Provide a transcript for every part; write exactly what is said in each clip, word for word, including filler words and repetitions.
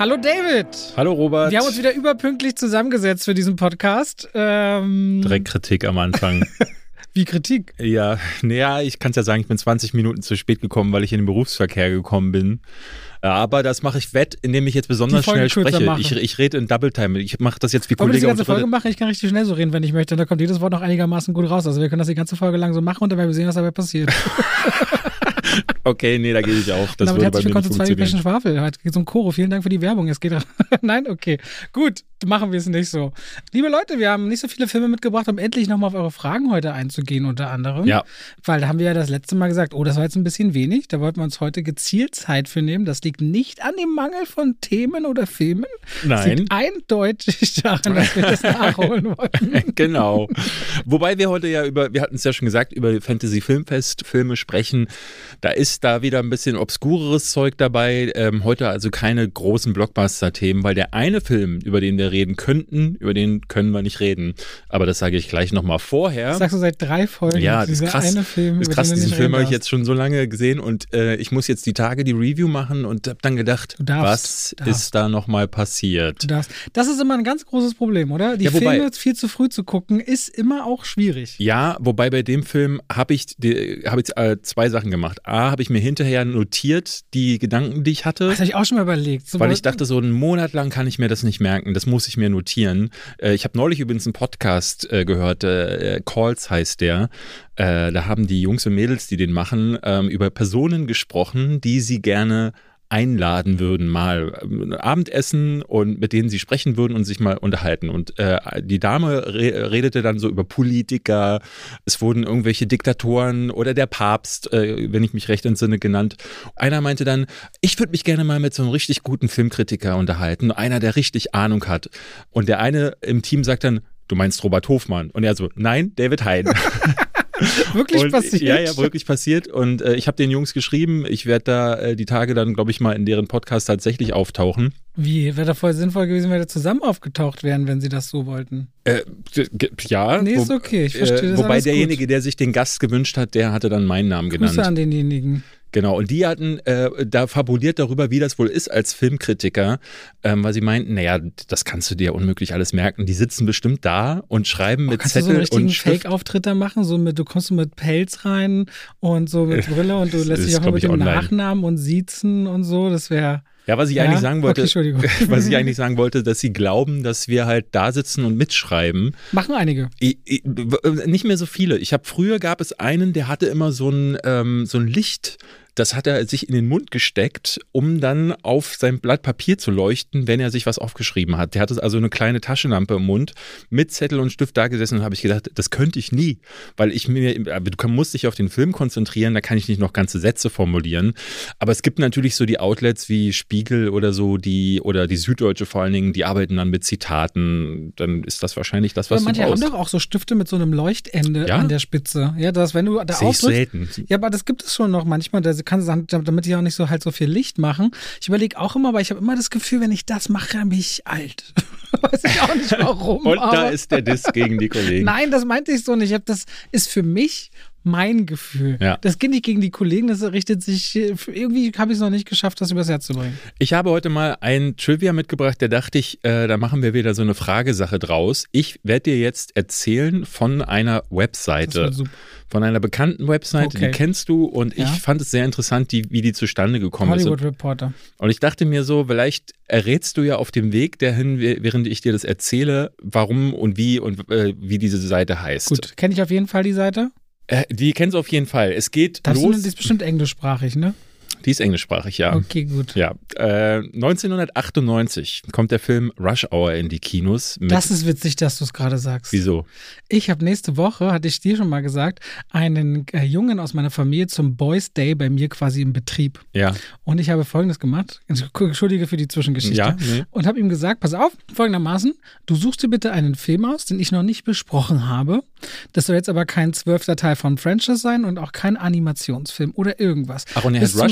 Hallo David. Hallo Robert. Wir haben uns wieder überpünktlich zusammengesetzt für diesen Podcast. Ähm Direkt Kritik am Anfang. Wie Kritik? Ja, naja, ich kann es ja sagen, ich bin zwanzig Minuten zu spät gekommen, weil ich in den Berufsverkehr gekommen bin. Aber das mache ich wett, indem ich jetzt besonders schnell spreche. Ich, ich rede in Double Time. Ich mache das jetzt wie Wollen Kollege. wir das die ganze Folge machen? Ich kann richtig schnell so reden, wenn ich möchte. Da kommt jedes Wort noch einigermaßen gut raus. Also wir können das die ganze Folge lang so machen und dann werden wir sehen, was dabei passiert. Okay, nee, da gehe ich auch. Das würde bei mir nicht funktionieren. Schwafel. Heute geht es um Koro. Vielen Dank für die Werbung. Es geht Nein? Okay. Gut, machen wir es nicht so. Liebe Leute, wir haben nicht so viele Filme mitgebracht, um endlich nochmal auf eure Fragen heute einzugehen, unter anderem. Ja. Weil da haben wir ja das letzte Mal gesagt, oh, das war jetzt ein bisschen wenig. Da wollten wir uns heute gezielt Zeit für nehmen. Das liegt nicht an dem Mangel von Themen oder Filmen. Nein. Das liegt eindeutig daran, dass wir das nachholen wollten. Genau. Wobei wir heute ja über, wir hatten es ja schon gesagt, über Fantasy-Filmfest-Filme sprechen. Da ist da wieder ein bisschen obskureres Zeug dabei. Ähm, heute also keine großen Blockbuster-Themen, weil der eine Film, über den wir reden könnten, über den können wir nicht reden. Aber das sage ich gleich nochmal vorher. Das sagst du seit drei Folgen. Ja, das ist krass. Eine Film, das ist krass, diesen Film habe ich jetzt schon so lange gesehen und äh, ich muss jetzt die Tage die Review machen und habe dann gedacht, darfst, was darfst. ist da nochmal passiert? Du darfst. Das ist immer ein ganz großes Problem, oder? Die ja, wobei, Filme viel zu früh zu gucken, ist immer auch schwierig. Ja, wobei bei dem Film habe ich, hab ich äh, zwei Sachen gemacht. A, habe ich mir hinterher notiert, die Gedanken, die ich hatte. Das habe ich auch schon mal überlegt. So weil ich dachte, so einen Monat lang kann ich mir das nicht merken. Das muss ich mir notieren. Äh, ich habe neulich übrigens einen Podcast äh, gehört, äh, Calls heißt der. Äh, da haben die Jungs und Mädels, die den machen, ähm, über Personen gesprochen, die sie gerne einladen würden, mal äh, Abendessen und mit denen sie sprechen würden und sich mal unterhalten. Und äh, die Dame re- redete dann so über Politiker, es wurden irgendwelche Diktatoren oder der Papst, äh, wenn ich mich recht entsinne, genannt. Einer meinte dann, ich würde mich gerne mal mit so einem richtig guten Filmkritiker unterhalten, einer, der richtig Ahnung hat. Und der eine im Team sagt dann, du meinst Robert Hofmann? Und er so, nein, David Hein. Wirklich und, passiert? Ja, ja, wirklich passiert. Und äh, ich habe den Jungs geschrieben, ich werde da äh, die Tage dann, glaube ich, mal in deren Podcast tatsächlich auftauchen. Wie? Wäre doch voll sinnvoll gewesen, wenn wir da zusammen aufgetaucht wären, wenn sie das so wollten. Äh, ja. Nee, ist okay, ich verstehe äh, das. Wobei alles derjenige, gut. der sich den Gast gewünscht hat, der hatte dann meinen Namen genannt. Grüße an denjenigen. Genau, und die hatten äh, da fabuliert darüber, wie das wohl ist als Filmkritiker, ähm, weil sie meinten, naja, das kannst du dir unmöglich alles merken. Die sitzen bestimmt da und schreiben oh, mit kannst Zettel du so einen richtigen und Stift. Fake-Auftritt da machen? So mit, du kommst so mit Pelz rein und so mit Brille und du lässt dich auch mal mit dem online. Nachnamen und siezen und so, das wäre... Ja, was ich ja? eigentlich sagen wollte, okay, was ich eigentlich sagen wollte, dass sie glauben, dass wir halt da sitzen und mitschreiben. Machen einige. Ich, ich, nicht mehr so viele. Ich habe früher gab es einen, der hatte immer so ein ähm, so ein Licht. Das hat er sich in den Mund gesteckt, um dann auf sein Blatt Papier zu leuchten, wenn er sich was aufgeschrieben hat. Der hatte also eine kleine Taschenlampe im Mund, mit Zettel und Stift da gesessen und habe ich gedacht, das könnte ich nie, weil ich mir, du musst dich auf den Film konzentrieren, da kann ich nicht noch ganze Sätze formulieren. Aber es gibt natürlich so die Outlets wie Spiegel oder so, die oder die Süddeutsche vor allen Dingen, die arbeiten dann mit Zitaten. Dann ist das wahrscheinlich das, was ja, du brauchst. Manche haben doch auch so Stifte mit so einem Leuchtende ja? an der Spitze. Ja, das, wenn du da Sehe ich selten. Ja, aber das gibt es schon noch manchmal. Da kannst du, damit die auch nicht so halt so viel Licht machen. Ich überlege auch immer, aber ich habe immer das Gefühl, wenn ich das mache, dann bin ich alt. Weiß ich auch nicht warum. Und da ist der Diss gegen die Kollegen. Nein, das meinte ich so nicht. Ich hab, das ist für mich mein Gefühl. Ja. Das geht nicht gegen die Kollegen, das richtet sich, irgendwie habe ich es noch nicht geschafft, das übers Herz zu bringen. Ich habe heute mal ein Trivia mitgebracht, da dachte ich, äh, da machen wir wieder so eine Fragesache draus. Ich werde dir jetzt erzählen von einer Webseite, von einer bekannten Webseite, okay. Die kennst du und ja? Ich fand es sehr interessant, die, wie die zustande gekommen Hollywood ist. Hollywood Reporter. Und ich dachte mir so, vielleicht errätst du ja auf dem Weg dahin, während ich dir das erzähle, warum und wie und äh, wie diese Seite heißt. Gut, kenne ich auf jeden Fall die Seite? Die kennst du auf jeden Fall. Es geht das los. Die ist bestimmt englischsprachig, ne? Die ist englischsprachig, ja. Okay, gut. Ja. Äh, neunzehnhundertachtundneunzig kommt der Film Rush Hour in die Kinos. Mit das ist witzig, dass du es gerade sagst. Wieso? Ich habe nächste Woche, hatte ich dir schon mal gesagt, einen äh, Jungen aus meiner Familie zum Boys Day bei mir quasi im Betrieb. Ja. Und ich habe Folgendes gemacht. Entschuldige für die Zwischengeschichte. Ja, nee. Und habe ihm gesagt, pass auf, folgendermaßen, du suchst dir bitte einen Film aus, den ich noch nicht besprochen habe. Das soll jetzt aber kein zwölfter Teil von Franchise sein und auch kein Animationsfilm oder irgendwas. Ach, und er heißt Rush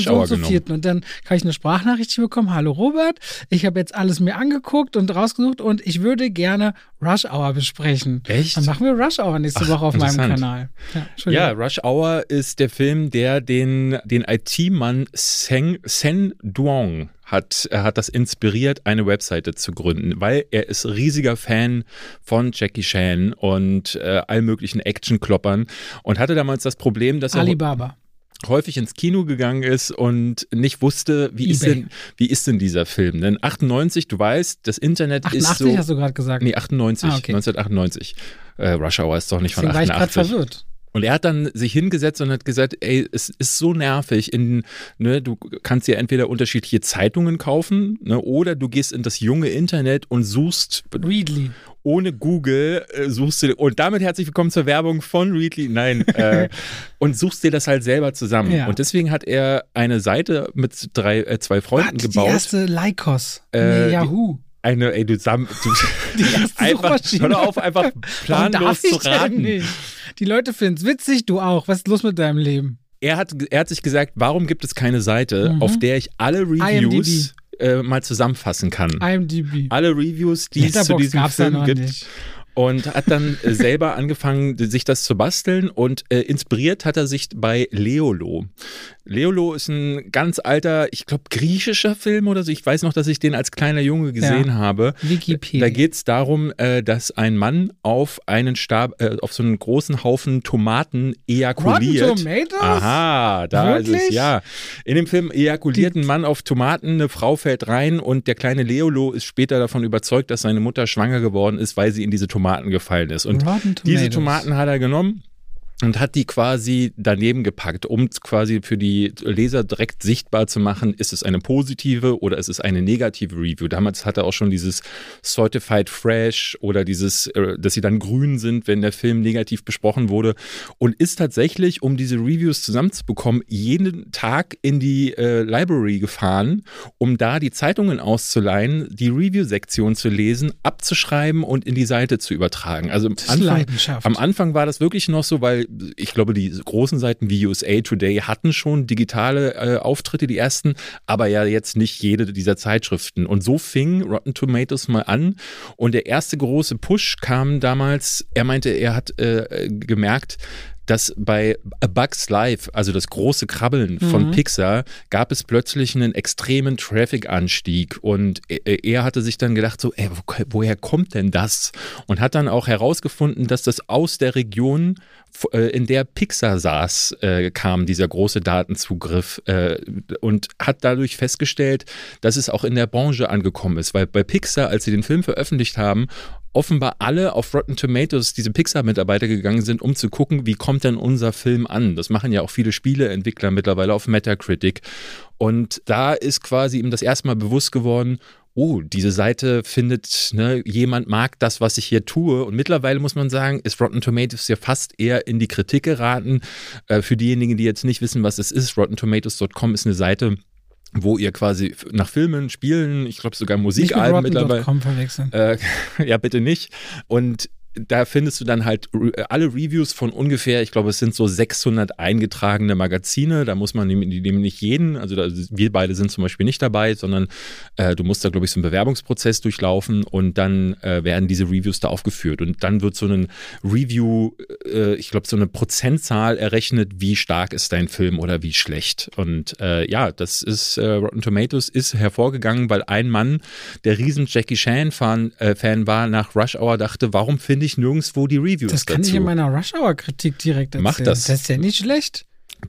Hour so genommen. Vierten. Und dann kann ich eine Sprachnachricht bekommen. Hallo Robert, ich habe jetzt alles mir angeguckt und rausgesucht und ich würde gerne Rush Hour besprechen. Echt? Dann machen wir Rush Hour nächste Ach, Woche auf meinem interessant. Kanal. Ja, Ja, Entschuldigung. Rush Hour ist der Film, der den, den I T-Mann Sen, Sen Duong hat, er hat das inspiriert, eine Webseite zu gründen, weil er ist riesiger Fan von Jackie Chan und äh, all möglichen Action-Kloppern und hatte damals das Problem, dass er Alibaba. häufig ins Kino gegangen ist und nicht wusste, wie ist, eBay. denn, wie ist denn dieser Film? Denn achtundneunzig, du weißt, das Internet achtundachtzig ist so... hast du gerade gesagt. Nee, achtundneunzig, Ah, okay. neunzehnhundertachtundneunzig. Äh, Rush Hour ist doch nicht von Deswegen war ich gerade achtundachtzig. verwirrt. Und er hat dann sich hingesetzt und hat gesagt, ey, es ist so nervig, in, ne, du kannst dir entweder unterschiedliche Zeitungen kaufen, ne, oder du gehst in das junge Internet und suchst Readly. ohne Google, äh, suchst du, und damit herzlich willkommen zur Werbung von Readly, nein, äh, und suchst dir das halt selber zusammen. Ja. Und deswegen hat er eine Seite mit drei, äh, zwei Freunden Was? Die gebaut. erste Lycos. Äh, nee, Yahoo. Eine, ey, du, sam, du Die erste einfach, Suchmaschine. hör doch auf, einfach Warum planlos darf ich zu raten. denn nicht? Die Leute finden es witzig, du auch. Was ist los mit deinem Leben? Er hat, er hat sich gesagt, warum gibt es keine Seite, Mhm. auf der ich alle Reviews äh, mal zusammenfassen kann? IMDb. Alle Reviews, die es zu Letterboxd diesem gab's da Film noch gibt. nicht. Und hat dann äh, selber angefangen, sich das zu basteln und äh, inspiriert hat er sich bei Leolo. Leolo ist ein ganz alter, ich glaube, griechischer Film oder so. Ich weiß noch, dass ich den als kleiner Junge gesehen Ja. habe. Wikipedia. Da geht es darum, äh, dass ein Mann auf einen Stab, äh, auf so einen großen Haufen Tomaten ejakuliert. Rotten Tomatoes? Aha, da ist Wirklich? es, ja. In dem Film ejakuliert ein Mann auf Tomaten, eine Frau fällt rein und der kleine Leolo ist später davon überzeugt, dass seine Mutter schwanger geworden ist, weil sie in diese Tomaten gefallen ist. Und Rotten diese Tomatoes. Tomaten hat er genommen und hat die quasi daneben gepackt, um quasi für die Leser direkt sichtbar zu machen, ist es eine positive oder ist es eine negative Review. Damals hat er auch schon dieses Certified Fresh oder dieses, äh, dass sie dann grün sind, wenn der Film negativ besprochen wurde, und ist tatsächlich, um diese Reviews zusammenzubekommen, jeden Tag in die äh, Library gefahren, um da die Zeitungen auszuleihen, die Review-Sektion zu lesen, abzuschreiben und in die Seite zu übertragen. Also am Das ist Anfang, Leidenschaft. am Anfang war das wirklich noch so, weil ich glaube, die großen Seiten wie U S A Today hatten schon digitale äh, Auftritte, die ersten, aber ja jetzt nicht jede dieser Zeitschriften. Und so fing Rotten Tomatoes mal an. Und der erste große Push kam damals, er meinte, er hat äh, gemerkt, dass bei A Bug's Life, also das große Krabbeln von Mhm. Pixar, gab es plötzlich einen extremen Traffic-Anstieg und er, er hatte sich dann gedacht so, ey, wo, woher kommt denn das? Und hat dann auch herausgefunden, dass das aus der Region, in der Pixar saß, äh, kam dieser große Datenzugriff äh, und hat dadurch festgestellt, dass es auch in der Branche angekommen ist, weil bei Pixar, als sie den Film veröffentlicht haben, offenbar alle auf Rotten Tomatoes, diese Pixar-Mitarbeiter gegangen sind, um zu gucken, wie kommt denn unser Film an. Das machen ja auch viele Spieleentwickler mittlerweile auf Metacritic. Und da ist quasi ihm das erste Mal bewusst geworden, oh, diese Seite findet, ne, jemand mag das, was ich hier tue. Und mittlerweile muss man sagen, ist Rotten Tomatoes ja fast eher in die Kritik geraten. Äh, für diejenigen, die jetzt nicht wissen, was es ist, rotten tomatoes dot com ist eine Seite, wo ihr quasi nach Filmen, Spielen, ich glaube sogar Musikalben Nicht mit mittlerweile. Rotten Punkt com verwechseln. Äh, ja, bitte nicht. Und da findest du dann halt re- alle Reviews von ungefähr, ich glaube, es sind so sechshundert eingetragene Magazine. Da muss man nämlich nicht jeden, also da, wir beide sind zum Beispiel nicht dabei, sondern äh, du musst da, glaube ich, so einen Bewerbungsprozess durchlaufen und dann äh, werden diese Reviews da aufgeführt. Und dann wird so ein Review, äh, ich glaube, so eine Prozentzahl errechnet, wie stark ist dein Film oder wie schlecht. Und äh, ja, das ist, äh, Rotten Tomatoes ist hervorgegangen, weil ein Mann, der riesen Jackie Chan-Fan äh, Fan war, nach Rush Hour dachte, warum finde ich nirgendwo die Reviews Das kann dazu? ich in meiner Rush Hour Kritik direkt erzählen. Mach das. Das ist ja nicht schlecht.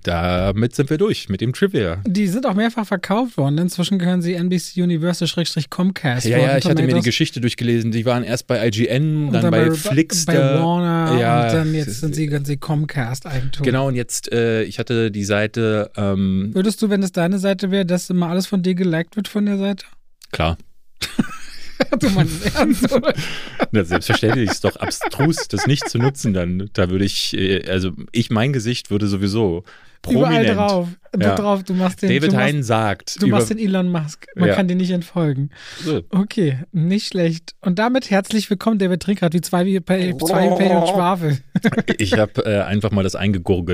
Damit sind wir durch, mit dem Trivia. Die sind auch mehrfach verkauft worden. Inzwischen gehören sie N B C Universal-Comcast. Ja, ja, Rotten ich hatte mir die Tomatoes. Geschichte durchgelesen. Die waren erst bei I G N, Und dann, bei Flixster. bei Warner ja, und dann jetzt sind sie ganz Comcast-Eigentum. Genau, und jetzt, äh, ich hatte die Seite, ähm, Würdest du, wenn es deine Seite wäre, dass immer alles von dir geliked wird von der Seite? klar. Du meinst es ernst, oder? Na, selbstverständlich ist doch abstrus, das nicht zu nutzen dann. Da würde ich, äh, also ich, mein Gesicht würde sowieso prominent. Überall drauf. Du Ja. drauf, du machst den, David du Hein machst, sagt. du über, machst den Elon Musk. Man Ja. kann dir nicht entfolgen. so. Okay, nicht schlecht. Und damit herzlich willkommen, David Trinkhardt, wie zwei wie bei zwei wie Pech und Schwafel. Ich habe äh, einfach mal das eingegurgelt.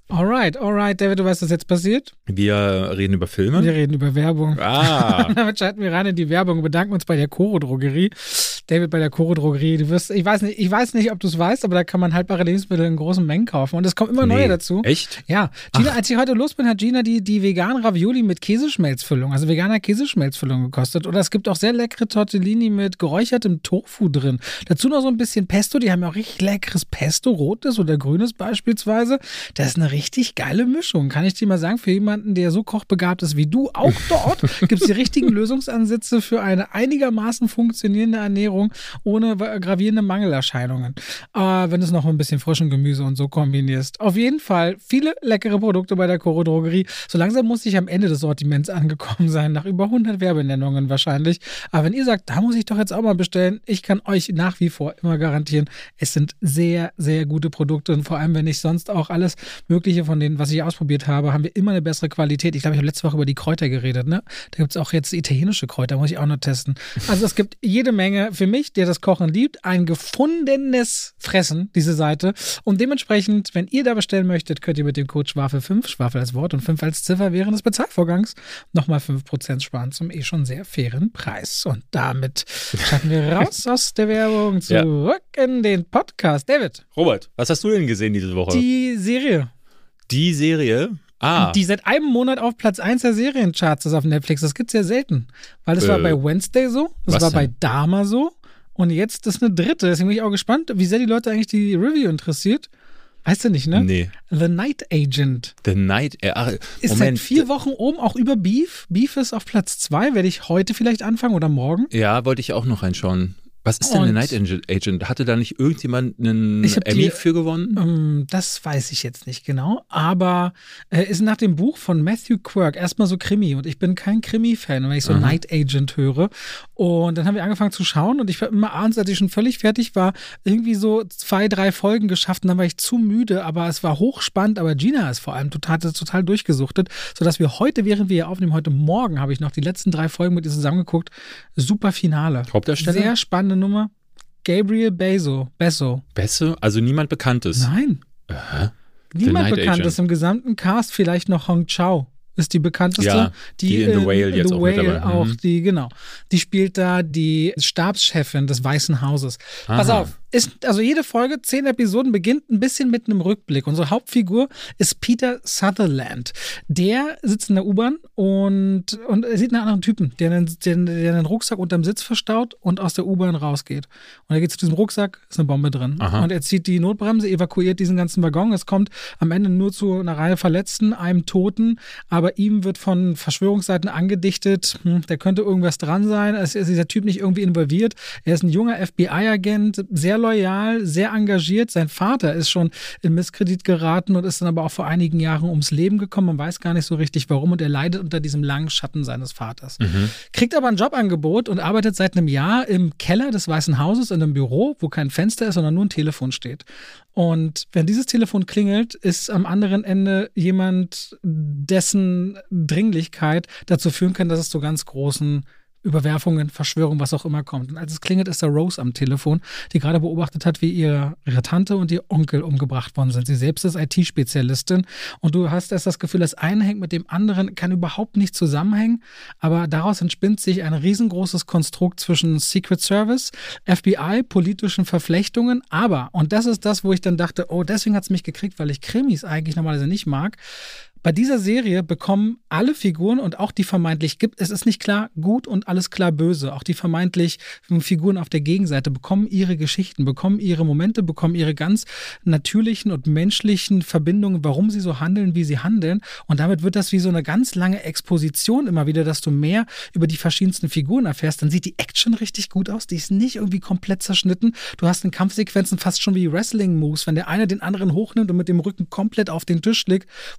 Alright, alright. David, du weißt, was jetzt passiert? Wir reden über Filme. Wir reden über Werbung. Ah. Damit schalten wir rein in die Werbung und bedanken uns bei der Coro Drogerie. David, bei der Coro Drogerie, du wirst, ich weiß nicht, ich weiß nicht, ob du es weißt, aber da kann man haltbare Lebensmittel in großen Mengen kaufen und es kommen immer Nee. neue dazu. Echt? Ja. Gina, Ach. als ich heute los bin, hat Gina die, die veganen Ravioli mit Käseschmelzfüllung, also veganer Käseschmelzfüllung gekostet. Oder es gibt auch sehr leckere Tortellini mit geräuchertem Tofu drin. Dazu noch so ein bisschen Pesto, die haben ja auch richtig leckeres Pesto, rotes oder grünes beispielsweise. Das ist eine richtig geile Mischung, kann ich dir mal sagen, für jemanden, der so kochbegabt ist wie du. Auch dort gibt es die richtigen Lösungsansätze für eine einigermaßen funktionierende Ernährung ohne gravierende Mangelerscheinungen. Äh, wenn du es noch ein bisschen frischen Gemüse und so kombinierst. Auf jeden Fall viele leckere Produkte bei der Coro Drogerie. So langsam muss ich am Ende des Sortiments angekommen sein, nach über hundert Werbenennungen wahrscheinlich. Aber wenn ihr sagt, da muss ich doch jetzt auch mal bestellen, ich kann euch nach wie vor immer garantieren, es sind sehr, sehr gute Produkte und vor allem, wenn ich sonst auch alles Mögliche von denen, was ich ausprobiert habe, haben wir immer eine bessere Qualität. Ich glaube, ich habe letzte Woche über die Kräuter geredet, ne? Da gibt es auch jetzt italienische Kräuter, muss ich auch noch testen. Also es gibt jede Menge für mich, der das Kochen liebt, ein gefundenes Fressen, diese Seite. Und dementsprechend, wenn ihr da bestellen möchtet, könnt ihr mit dem Code Schwafel fünf, Schwafel als Wort und fünf als Ziffer während des Bezahlvorgangs nochmal fünf Prozent sparen zum eh schon sehr fairen Preis. Und damit schalten wir raus aus der Werbung zurück ja. in den Podcast. David. Robert, was hast du denn gesehen diese Woche? Die Serie. Die Serie? Ah. Die seit einem Monat auf Platz eins der Seriencharts ist auf Netflix. Das gibt's ja selten. Weil das äh, war bei Wednesday so, das war denn? bei Dharma so und jetzt ist eine dritte. Deswegen bin ich auch gespannt, wie sehr die Leute eigentlich die Review interessiert. Weißt du nicht, ne? Nee. The Night Agent. The Night Ach, ist Moment. Seit vier Wochen oben, auch über Beef. Beef ist auf Platz zwei. Werde ich heute vielleicht anfangen oder morgen? Ja, wollte ich auch noch reinschauen. Was ist denn ein The Night Agent? Hatte da nicht irgendjemand einen Emmy die, für gewonnen? Ähm, das weiß ich jetzt nicht genau, aber äh, ist nach dem Buch von Matthew Quirk erstmal so Krimi und ich bin kein Krimi-Fan, wenn ich so Aha. Night Agent höre. Und dann haben wir angefangen zu schauen und ich war immer abends, als ich schon völlig fertig war, irgendwie so zwei, drei Folgen geschafft und dann war ich zu müde, aber es war hochspannend, aber Gina ist vor allem total, total durchgesuchtet, sodass wir heute, während wir hier aufnehmen, heute Morgen habe ich noch die letzten drei Folgen mit ihr zusammengeguckt. Super Finale. Hauptdarsteller? Sehr spannend. Nummer. Gabriel Besso. Besso. Besso? Also niemand Bekanntes? Nein. Aha. Niemand Bekanntes im gesamten Cast. Vielleicht noch Hong Chow ist die bekannteste. Ja, die, die in The Whale in, jetzt The auch Whale mit dabei. auch, mhm. die, genau. Die spielt da die Stabschefin des Weißen Hauses. Aha. Pass auf. Ist, also jede Folge, zehn Episoden, beginnt ein bisschen mit einem Rückblick. Unsere Hauptfigur ist Peter Sutherland. Der sitzt in der U-Bahn und, und er sieht einen anderen Typen, der einen, der, der einen Rucksack unterm Sitz verstaut und aus der U-Bahn rausgeht. Und er geht zu diesem Rucksack, ist eine Bombe drin. Aha. Und er zieht die Notbremse, evakuiert diesen ganzen Waggon. Es kommt am Ende nur zu einer Reihe Verletzten, einem Toten, aber ihm wird von Verschwörungsseiten angedichtet, hm, da könnte irgendwas dran sein. Es ist dieser Typ nicht irgendwie involviert. Er ist ein junger F B I-Agent, sehr loyal, sehr engagiert. Sein Vater ist schon in Misskredit geraten und ist dann aber auch vor einigen Jahren ums Leben gekommen. Man weiß gar nicht so richtig, warum. Und er leidet unter diesem langen Schatten seines Vaters. Mhm. Kriegt aber ein Jobangebot und arbeitet seit einem Jahr im Keller des Weißen Hauses in einem Büro, wo kein Fenster ist, sondern nur ein Telefon steht. Und wenn dieses Telefon klingelt, ist am anderen Ende jemand, dessen Dringlichkeit dazu führen kann, dass es zu ganz großen Überwerfungen, Verschwörungen, was auch immer kommt. Und als es klingelt, ist da Rose am Telefon, die gerade beobachtet hat, wie ihre, ihre Tante und ihr Onkel umgebracht worden sind. Sie selbst ist I T-Spezialistin und du hast erst das Gefühl, das eine hängt mit dem anderen, kann überhaupt nicht zusammenhängen, aber daraus entspinnt sich ein riesengroßes Konstrukt zwischen Secret Service, F B I, politischen Verflechtungen, aber, und das ist das, wo ich dann dachte, oh, deswegen hat es mich gekriegt, weil ich Krimis eigentlich normalerweise nicht mag. Bei dieser Serie bekommen alle Figuren und auch die vermeintlich gibt, es ist nicht klar gut und alles klar böse, auch die vermeintlich Figuren auf der Gegenseite bekommen ihre Geschichten, bekommen ihre Momente, bekommen ihre ganz natürlichen und menschlichen Verbindungen, warum sie so handeln, wie sie handeln und damit wird das wie so eine ganz lange Exposition immer wieder, dass du mehr über die verschiedensten Figuren erfährst, dann sieht die Action richtig gut aus, die ist nicht irgendwie komplett zerschnitten, du hast in Kampfsequenzen fast schon wie Wrestling-Moves, wenn der eine den anderen hochnimmt und mit dem Rücken komplett auf den Tisch legt, wo ich dachte, das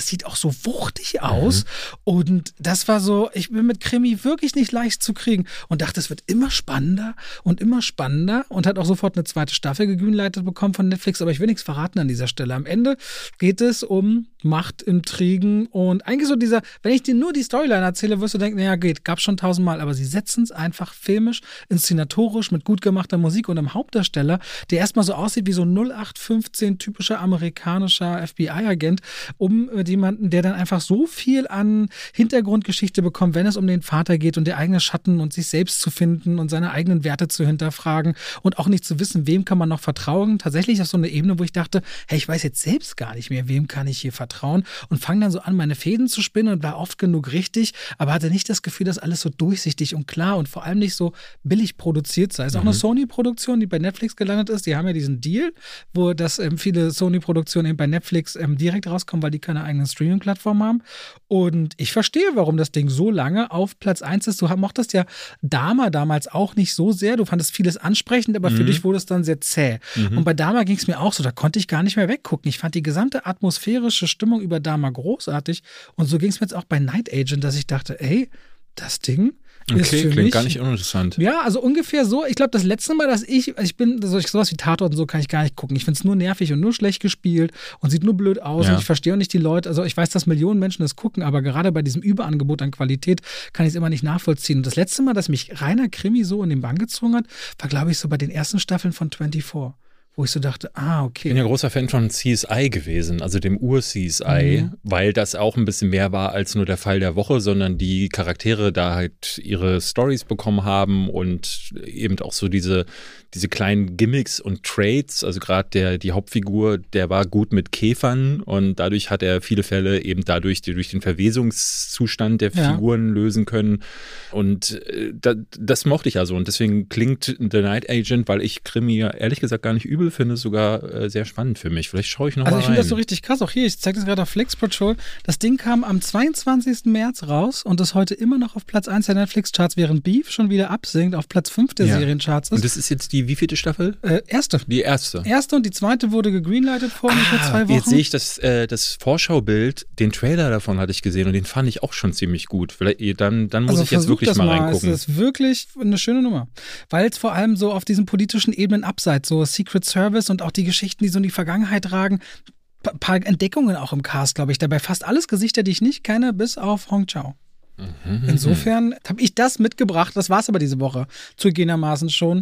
das sieht auch so wuchtig aus. Mhm. Und das war so, ich bin mit Krimi wirklich nicht leicht zu kriegen und dachte, es wird immer spannender und immer spannender und hat auch sofort eine zweite Staffel gegreenlightet bekommen von Netflix, aber ich will nichts verraten an dieser Stelle. Am Ende geht es um Macht, Intrigen und eigentlich so dieser, wenn ich dir nur die Storyline erzähle, wirst du denken, naja, geht, gab's schon tausendmal, aber sie setzen es einfach filmisch, inszenatorisch, mit gut gemachter Musik und einem Hauptdarsteller, der erstmal so aussieht wie so ein null acht fünfzehn typischer amerikanischer F B I-Agent, um jemanden, der dann einfach so viel an Hintergrundgeschichte bekommt, wenn es um den Vater geht und der eigene Schatten und sich selbst zu finden und seine eigenen Werte zu hinterfragen und auch nicht zu wissen, wem kann man noch vertrauen. Tatsächlich auf so eine Ebene, wo ich dachte, hey, ich weiß jetzt selbst gar nicht mehr, wem kann ich hier vertrauen und fange dann so an, meine Fäden zu spinnen und war oft genug richtig, aber hatte nicht das Gefühl, dass alles so durchsichtig und klar und vor allem nicht so billig produziert sei. Es ist mhm. auch eine Sony-Produktion, die bei Netflix gelandet ist. Die haben ja diesen Deal, wo das ähm, viele Sony-Produktionen eben bei Netflix ähm, direkt rauskommen, weil die keine eigenen Streaming-Plattform haben. Und ich verstehe, warum das Ding so lange auf Platz eins ist. Du mochtest ja Dahmer damals auch nicht so sehr. Du fandest vieles ansprechend, aber mhm. für dich wurde es dann sehr zäh. Mhm. Und bei Dahmer ging es mir auch so. Da konnte ich gar nicht mehr weggucken. Ich fand die gesamte atmosphärische Stimmung über Dahmer großartig. Und so ging es mir jetzt auch bei Night Agent, dass ich dachte, ey, das Ding okay, ist für klingt mich gar nicht uninteressant. Ja, also ungefähr so. Ich glaube, das letzte Mal, dass ich, also ich bin, so, sowas wie Tatort und so kann ich gar nicht gucken. Ich finde es nur nervig und nur schlecht gespielt und sieht nur blöd aus. Ja. Und ich verstehe auch nicht die Leute. Also ich weiß, dass Millionen Menschen das gucken, aber gerade bei diesem Überangebot an Qualität kann ich es immer nicht nachvollziehen. Und das letzte Mal, dass mich reiner Krimi so in den Bann gezogen hat, war, glaube ich, so bei den ersten Staffeln von vierundzwanzig. Wo ich so dachte, ah, okay. Ich bin ja großer Fan von C S I gewesen, also dem Ur-C S I, mhm. weil das auch ein bisschen mehr war als nur der Fall der Woche, sondern die Charaktere da halt ihre Storys bekommen haben und eben auch so diese, diese kleinen Gimmicks und Traits, also gerade der die Hauptfigur, der war gut mit Käfern und dadurch hat er viele Fälle eben dadurch, die durch den Verwesungszustand der ja. Figuren lösen können und äh, da, das mochte ich also und deswegen klingt The Night Agent, weil ich Krimi ja ehrlich gesagt gar nicht übel finde es sogar äh, sehr spannend für mich. Vielleicht schaue ich noch also mal rein. Also ich finde das so richtig krass. Auch hier, ich zeige das gerade auf Flix Patrol. Das Ding kam am zweiundzwanzigsten März raus und ist heute immer noch auf Platz eins der Netflix-Charts, während Beef schon wieder absinkt, auf Platz fünf der ja. Seriencharts ist. Und das ist jetzt die wievielte Staffel? Äh, erste. Die erste. Erste und die zweite wurde gegreenlightet vor ungefähr ah, zwei Wochen. Jetzt sehe ich das, äh, das Vorschaubild, den Trailer davon hatte ich gesehen und den fand ich auch schon ziemlich gut. Vielleicht, dann, dann muss also ich jetzt wirklich mal, mal reingucken. Es ist wirklich eine schöne Nummer. Weil es vor allem so auf diesen politischen Ebenen abseits, so Secret Service und auch die Geschichten, die so in die Vergangenheit ragen. Ein paar Entdeckungen auch im Cast, glaube ich. Dabei fast alles Gesichter, die ich nicht kenne, bis auf Hong Chau. Mhm. Insofern habe ich das mitgebracht. Das war es aber diese Woche. Zugegebenermaßen schon,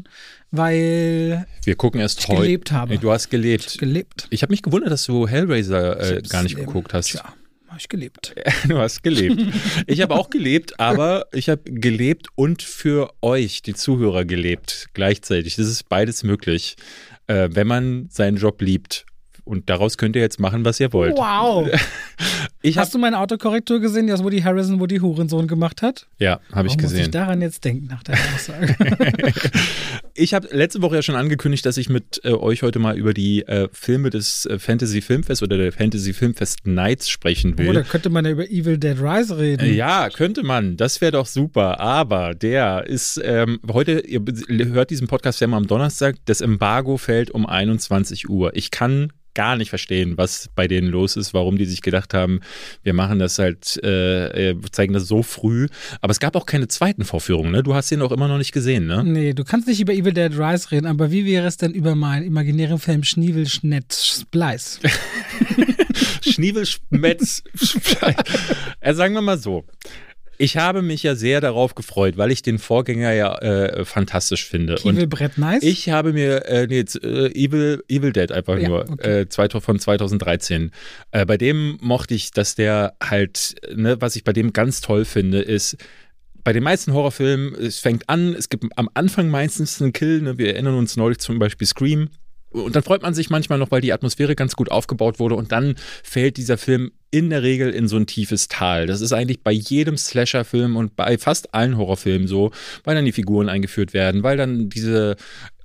weil wir gucken erst ich heu- gelebt habe. Du hast gelebt. Ich gelebt. Ich habe mich gewundert, dass du Hellraiser äh, gar nicht Leben. geguckt hast. Tja, habe ich gelebt. Du hast gelebt. Ich habe auch gelebt, aber ich habe gelebt und für euch, die Zuhörer, gelebt gleichzeitig. Das ist beides möglich, äh, wenn man seinen Job liebt. Und daraus könnt ihr jetzt machen, was ihr wollt. Wow. Ich Hast du meine Autokorrektur gesehen, die aus Woody Harrelson Woody Hurensohn gemacht hat? Ja, habe ich gesehen. Muss ich daran jetzt denken nach der Aussage? Ich habe letzte Woche ja schon angekündigt, dass ich mit äh, euch heute mal über die äh, Filme des äh, Fantasy Filmfest oder der Fantasy Filmfest Nights sprechen will. Oder könnte man ja über Evil Dead Rise reden? Ja, könnte man. Das wäre doch super. Aber der ist ähm, heute, ihr hört diesen Podcast ja mal am Donnerstag, das Embargo fällt um einundzwanzig Uhr. Ich kann gar nicht verstehen, was bei denen los ist, warum die sich gedacht haben, wir machen das halt, äh, zeigen das so früh. Aber es gab auch keine zweiten Vorführungen, ne? Du hast den auch immer noch nicht gesehen, ne? Nee, du kannst nicht über Evil Dead Rise reden, aber wie wäre es denn über meinen imaginären Film Schnievel-Schnitt Splice? Schnievel-Schmetz Splice. äh, sagen wir mal so. Ich habe mich ja sehr darauf gefreut, weil ich den Vorgänger ja äh, fantastisch finde. Evil Brett Nice? Ich habe mir, äh, nee, jetzt, äh, Evil, Evil Dead einfach ja, nur, okay. äh, von zweitausenddreizehn. Äh, bei dem mochte ich, dass der halt, ne, was ich bei dem ganz toll finde, ist, bei den meisten Horrorfilmen, es fängt an, es gibt am Anfang meistens einen Kill, ne, wir erinnern uns neulich zum Beispiel Scream. Und dann freut man sich manchmal noch, weil die Atmosphäre ganz gut aufgebaut wurde und dann fällt dieser Film in der Regel in so ein tiefes Tal. Das ist eigentlich bei jedem Slasher-Film und bei fast allen Horrorfilmen so, weil dann die Figuren eingeführt werden, weil dann diese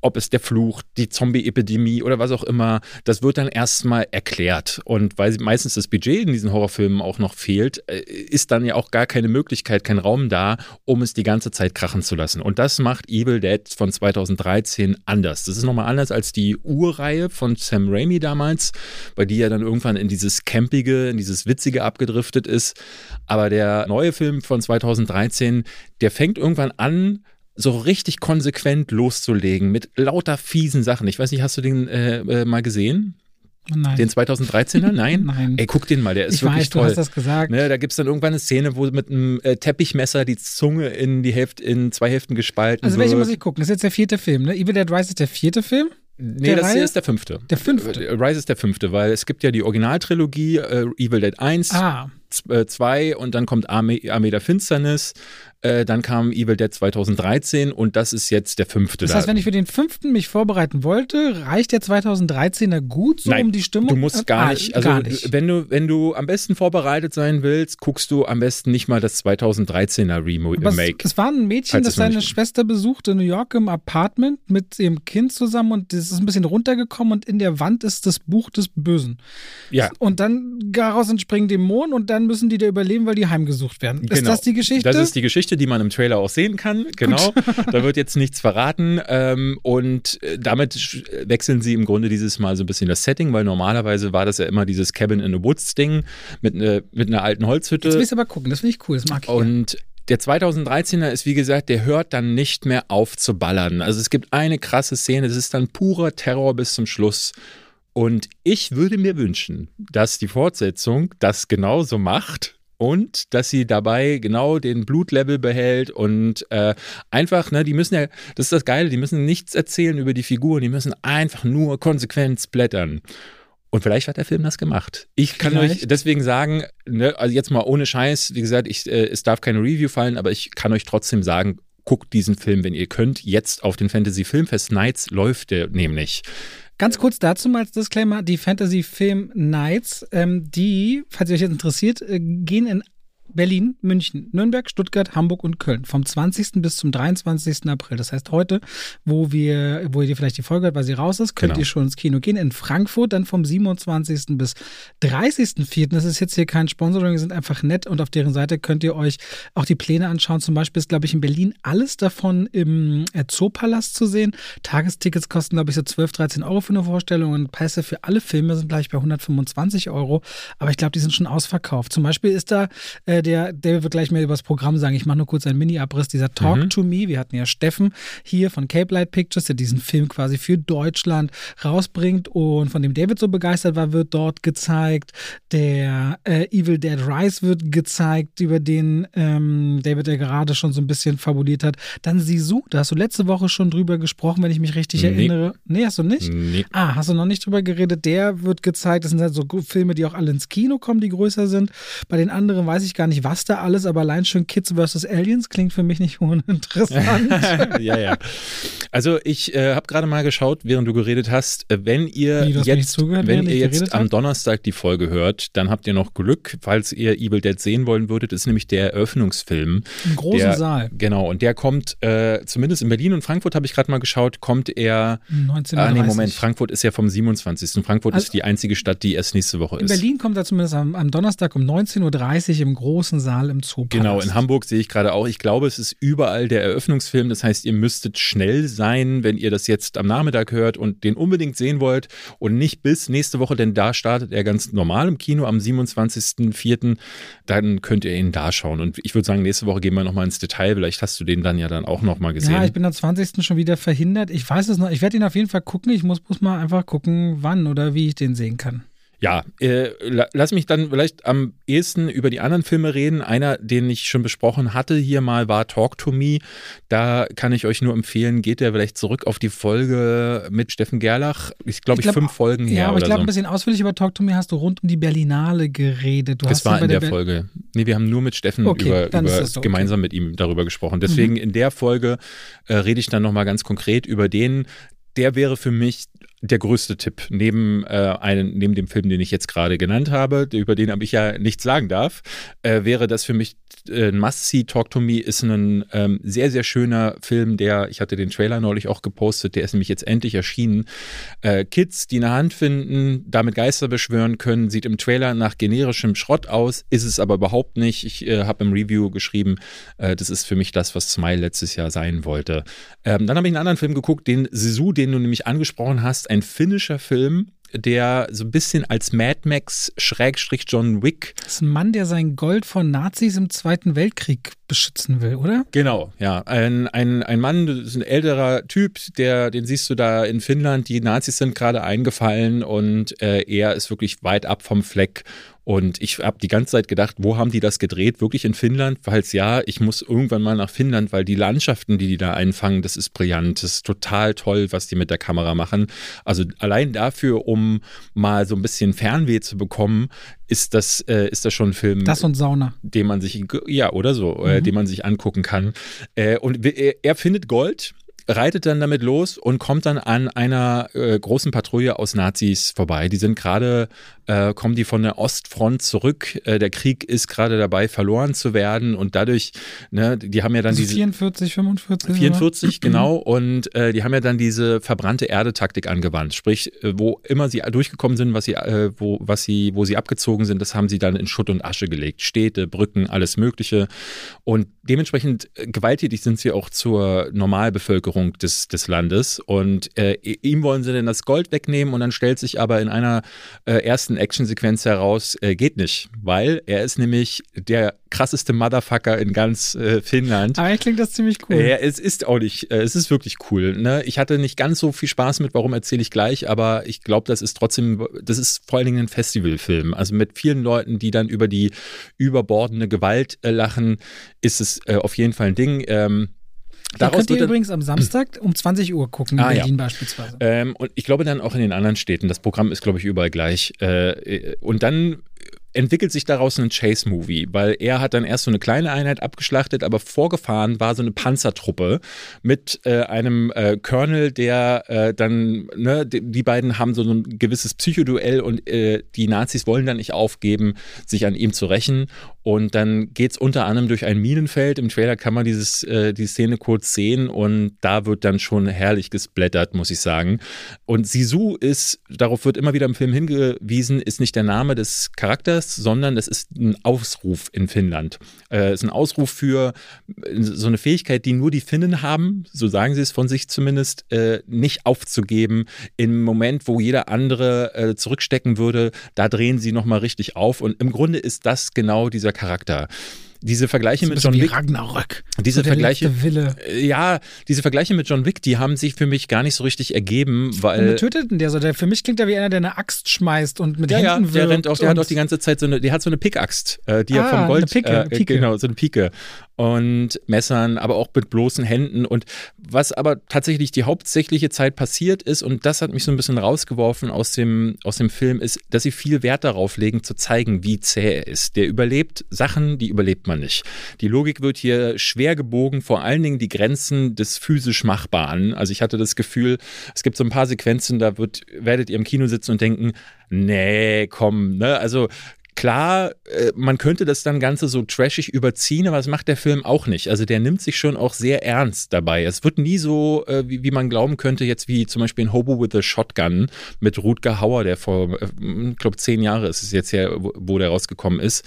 ob es der Fluch, die Zombie-Epidemie oder was auch immer, das wird dann erstmal erklärt. Und weil meistens das Budget in diesen Horrorfilmen auch noch fehlt, ist dann ja auch gar keine Möglichkeit, kein Raum da, um es die ganze Zeit krachen zu lassen. Und das macht Evil Dead von zweitausenddreizehn anders. Das ist nochmal anders als die Urreihe von Sam Raimi damals, bei die ja dann irgendwann in dieses Campige, in dieses Witzige abgedriftet ist. Aber der neue Film von zweitausenddreizehn, der fängt irgendwann an, so richtig konsequent loszulegen mit lauter fiesen Sachen. Ich weiß nicht, hast du den äh, äh, mal gesehen? Nein. Den zweitausenddreizehner? Nein? Nein. Ey, guck den mal, der ist ich wirklich weiß, toll. Du hast das gesagt. Ne, da gibt es dann irgendwann eine Szene, wo mit einem äh, Teppichmesser die Zunge in die Hälfte, in zwei Hälften gespalten also wird. welche muss ich gucken? Das ist jetzt der vierte Film, ne? Evil Dead Rise ist der vierte Film? Nee, der das Reihe? hier ist der fünfte. Der fünfte? Rise ist der fünfte, weil es gibt ja die Originaltrilogie, äh, Evil Dead eins, ah. zwei und dann kommt Armee, Armee der Finsternis. Äh, dann kam Evil Dead zweitausenddreizehn und das ist jetzt der fünfte. Das heißt, wenn ich für den fünften mich vorbereiten wollte, reicht der zweitausenddreizehner gut so Nein, um die Stimmung? du musst gar ah, nicht. Also gar nicht. Wenn, du, wenn du am besten vorbereitet sein willst, guckst du am besten nicht mal das zweitausenddreizehner Remake. Es, es war ein Mädchen, das seine Schwester besuchte in New York im Apartment mit ihrem Kind zusammen und das ist ein bisschen runtergekommen und in der Wand ist das Buch des Bösen. Ja. Und dann daraus entspringen Dämonen und dann müssen die da überleben, weil die heimgesucht werden. Genau. Ist das die Geschichte? Das ist die Geschichte, die man im Trailer auch sehen kann. Genau. Da wird jetzt nichts verraten. Ähm, und damit wechseln sie im Grunde dieses Mal so ein bisschen das Setting, weil normalerweise war das ja immer dieses Cabin in the Woods Ding mit, ne, mit einer alten Holzhütte. Jetzt willst du aber gucken, das finde ich cool, das mag ich. Und der zweitausenddreizehner ist, wie gesagt, der hört dann nicht mehr auf zu ballern. Also es gibt eine krasse Szene, das ist dann purer Terror bis zum Schluss. Und ich würde mir wünschen, dass die Fortsetzung das genauso macht und dass sie dabei genau den Blutlevel behält und äh, einfach, ne, die müssen ja, das ist das Geile, die müssen nichts erzählen über die Figuren, die müssen einfach nur konsequent splattern. Und vielleicht hat der Film das gemacht. Ich kann vielleicht. euch deswegen sagen, ne, also jetzt mal ohne Scheiß, wie gesagt, ich, äh, es darf keine Review fallen, aber ich kann euch trotzdem sagen, guckt diesen Film, wenn ihr könnt. Jetzt auf den Fantasy Filmfest Nights läuft der nämlich. Ganz kurz dazu mal als Disclaimer, die Fantasy Film Nights, ähm, die, falls ihr euch jetzt interessiert, äh, gehen in Berlin, München, Nürnberg, Stuttgart, Hamburg und Köln vom zwanzigsten bis zum dreiundzwanzigsten April. Das heißt, heute, wo wir, wo ihr vielleicht die Folge hört, weil sie raus ist, könnt genau. ihr schon ins Kino gehen. In Frankfurt dann vom siebenundzwanzigsten bis dreißigsten vierten Das ist jetzt hier kein Sponsoring, die sind einfach nett und auf deren Seite könnt ihr euch auch die Pläne anschauen. Zum Beispiel ist, glaube ich, in Berlin alles davon im Zoopalast zu sehen. Tagestickets kosten, glaube ich, so zwölf, dreizehn Euro für eine Vorstellung und Pässe für alle Filme sind gleich bei hundertfünfundzwanzig Euro. Aber ich glaube, die sind schon ausverkauft. Zum Beispiel ist da äh, Der, der wird gleich mehr über das Programm sagen. Ich mache nur kurz einen Mini-Abriss. Dieser Talk mhm. to Me, wir hatten ja Steffen hier von Cape Light Pictures, der diesen Film quasi für Deutschland rausbringt und von dem David so begeistert war, wird dort gezeigt. Der äh, Evil Dead Rise wird gezeigt, über den ähm, David ja gerade schon so ein bisschen fabuliert hat. Dann Sisu, da hast du letzte Woche schon drüber gesprochen, wenn ich mich richtig nee. erinnere. Nee, hast du nicht? Nee. Ah, hast du noch nicht drüber geredet? Der wird gezeigt. Das sind halt so Filme, die auch alle ins Kino kommen, die größer sind. Bei den anderen weiß ich gar nicht, was da alles, aber allein schon Kids versus. Aliens klingt für mich nicht uninteressant. ja, ja. Also ich äh, habe gerade mal geschaut, während du geredet hast, äh, wenn ihr Wie, jetzt, zugehört, wenn ihr jetzt geredet am hab? Donnerstag die Folge hört, dann habt ihr noch Glück, falls ihr Evil Dead sehen wollen würdet, ist nämlich der Eröffnungsfilm. Im großen der, Saal. Genau, und der kommt, äh, zumindest in Berlin und Frankfurt habe ich gerade mal geschaut, kommt er, neunzehn Uhr ah dreißig nee, Moment, Frankfurt ist ja vom siebenundzwanzigsten Frankfurt also, ist die einzige Stadt, die erst nächste Woche in ist. In Berlin kommt er zumindest am, am Donnerstag um neunzehn Uhr dreißig im großen Saal im Zoopalast. Genau, in Hamburg sehe ich gerade auch. Ich glaube, es ist überall der Eröffnungsfilm. Das heißt, ihr müsstet schnell sein, wenn ihr das jetzt am Nachmittag hört und den unbedingt sehen wollt und nicht bis nächste Woche, denn da startet er ganz normal im Kino am siebenundzwanzigsten vierten Dann könnt ihr ihn da schauen. Und ich würde sagen, nächste Woche gehen wir nochmal ins Detail. Vielleicht hast du den dann ja dann auch nochmal gesehen. Ja, ich bin am zwanzigsten schon wieder verhindert. Ich weiß es noch. Ich werde ihn auf jeden Fall gucken. Ich muss, muss mal einfach gucken, wann oder wie ich den sehen kann. Ja, äh, lass mich dann vielleicht am ehesten über die anderen Filme reden. Einer, den ich schon besprochen hatte hier mal, war Talk to Me. Da kann ich euch nur empfehlen, geht ihr vielleicht zurück auf die Folge mit Steffen Gerlach. Ich glaube, ich, glaub, fünf Folgen her. Ja, aber ich glaube, so. ein bisschen ausführlich über Talk to Me hast du rund um die Berlinale geredet. Du das hast war ja in der der Folge. Nee, wir haben nur mit Steffen okay, über, über so, okay. gemeinsam mit ihm darüber gesprochen. Deswegen mhm. in der Folge äh, rede ich dann nochmal ganz konkret über den. Der wäre für mich der größte Tipp. Neben, äh, einen, neben dem Film, den ich jetzt gerade genannt habe, über den aber ich ja nichts sagen darf, äh, wäre das für mich äh, ein Must-See. Talk to Me ist ein ähm, sehr, sehr schöner Film, der, ich hatte den Trailer neulich auch gepostet, der ist nämlich jetzt endlich erschienen. Äh, Kids, die eine Hand finden, damit Geister beschwören können, sieht im Trailer nach generischem Schrott aus, ist es aber überhaupt nicht. Ich äh, habe im Review geschrieben, äh, das ist für mich das, was Smile letztes Jahr sein wollte. Ähm, dann habe ich einen anderen Film geguckt, den Sisu, den du nämlich angesprochen hast, ein finnischer Film, der so ein bisschen als Mad Max Schrägstrich John Wick. Das ist ein Mann, der sein Gold von Nazis im Zweiten Weltkrieg beschützen will, oder? Genau, ja. Ein, ein, ein Mann, das ist ein älterer Typ, der, den siehst du da in Finnland, die Nazis sind gerade eingefallen und äh, er ist wirklich weit ab vom Fleck. Und ich habe die ganze Zeit gedacht, wo haben die das gedreht? Wirklich in Finnland? Falls ja, ich muss irgendwann mal nach Finnland, weil die Landschaften, die die da einfangen, das ist brillant. Das ist total toll, was die mit der Kamera machen. Also allein dafür, um mal so ein bisschen Fernweh zu bekommen, ist das, äh, ist das schon ein Film. Das und Sauna. Den man sich, ja, oder so, mhm. äh, den man sich angucken kann. Äh, und er, er findet Gold, reitet dann damit los und kommt dann an einer äh, großen Patrouille aus Nazis vorbei. Die sind gerade, äh, kommen die von der Ostfront zurück. Äh, der Krieg ist gerade dabei, verloren zu werden und dadurch, ne, die haben ja dann also diese vierundvierzig, fünfundvierzig. vierundvierzig, oder? Genau. Und äh, die haben ja dann diese verbrannte Erde-Taktik angewandt. Sprich, äh, wo immer sie durchgekommen sind, was sie, äh, wo, was sie, wo sie abgezogen sind, das haben sie dann in Schutt und Asche gelegt. Städte, Brücken, alles Mögliche. Und dementsprechend gewalttätig sind sie auch zur Normalbevölkerung Des, des Landes und äh, ihm wollen sie denn das Gold wegnehmen und dann stellt sich aber in einer äh, ersten Actionsequenz heraus, äh, geht nicht, weil er ist nämlich der krasseste Motherfucker in ganz äh, Finnland. Eigentlich klingt das ziemlich cool. Ja, es ist auch nicht, äh, es ist wirklich cool. Ne? Ich hatte nicht ganz so viel Spaß mit, warum erzähle ich gleich, aber ich glaube, das ist trotzdem, das ist vor allen Dingen ein Festivalfilm. Also mit vielen Leuten, die dann über die überbordende Gewalt äh, lachen, ist es äh, auf jeden Fall ein Ding. Ähm, Da könnt ihr übrigens am Samstag um zwanzig Uhr gucken, in ah, Berlin ja. beispielsweise. Ähm, und ich glaube dann auch in den anderen Städten. Das Programm ist, glaube ich, überall gleich. Äh, und dann entwickelt sich daraus ein Chase-Movie, weil er hat dann erst so eine kleine Einheit abgeschlachtet, aber vorgefahren war so eine Panzertruppe mit äh, einem äh, Colonel, der äh, dann, ne, die, die beiden haben so ein gewisses Psychoduell und äh, die Nazis wollen dann nicht aufgeben, sich an ihm zu rächen. Und dann geht es unter anderem durch ein Minenfeld. Im Trailer kann man dieses, äh, die Szene kurz sehen und da wird dann schon herrlich gesplattert, muss ich sagen. Und Sisu ist, darauf wird immer wieder im Film hingewiesen, ist nicht der Name des Charakters, sondern es ist ein Ausruf in Finnland. Es ist ein Ausruf für so eine Fähigkeit, die nur die Finnen haben, so sagen sie es von sich zumindest, nicht aufzugeben. Im Moment, wo jeder andere zurückstecken würde, da drehen sie nochmal richtig auf. Und im Grunde ist das genau dieser Charakter. Diese Vergleiche mit John Wick, Ragnarök. diese so der Vergleiche, Wille. ja, diese Vergleiche mit John Wick, die haben sich für mich gar nicht so richtig ergeben, weil. Wer tötet denn der so? Der, für mich klingt er wie einer, der eine Axt schmeißt und mit ja, Händen ja, der wirkt. rennt auch, der hat auch die ganze Zeit so eine, der hat so eine Pickaxt, äh, die ah, er vom Gold, eine Pike, äh, eine Pike. genau, so eine Pike und Messern, aber auch mit bloßen Händen. Und was aber tatsächlich die hauptsächliche Zeit passiert ist, und das hat mich so ein bisschen rausgeworfen aus dem, aus dem Film, ist, dass sie viel Wert darauf legen, zu zeigen, wie zäh er ist. Der überlebt Sachen, die überlebt man nicht. Die Logik wird hier schwer gebogen, vor allen Dingen die Grenzen des physisch Machbaren. Also ich hatte das Gefühl, es gibt so ein paar Sequenzen, da wird, werdet ihr im Kino sitzen und denken, nee, komm, ne, also klar, man könnte das dann Ganze so trashig überziehen, aber das macht der Film auch nicht. Also der nimmt sich schon auch sehr ernst dabei. Es wird nie so, wie, wie man glauben könnte, jetzt wie zum Beispiel in Hobo with a Shotgun mit Rutger Hauer, der vor, ich glaube, zehn Jahre ist es jetzt her, wo der rausgekommen ist.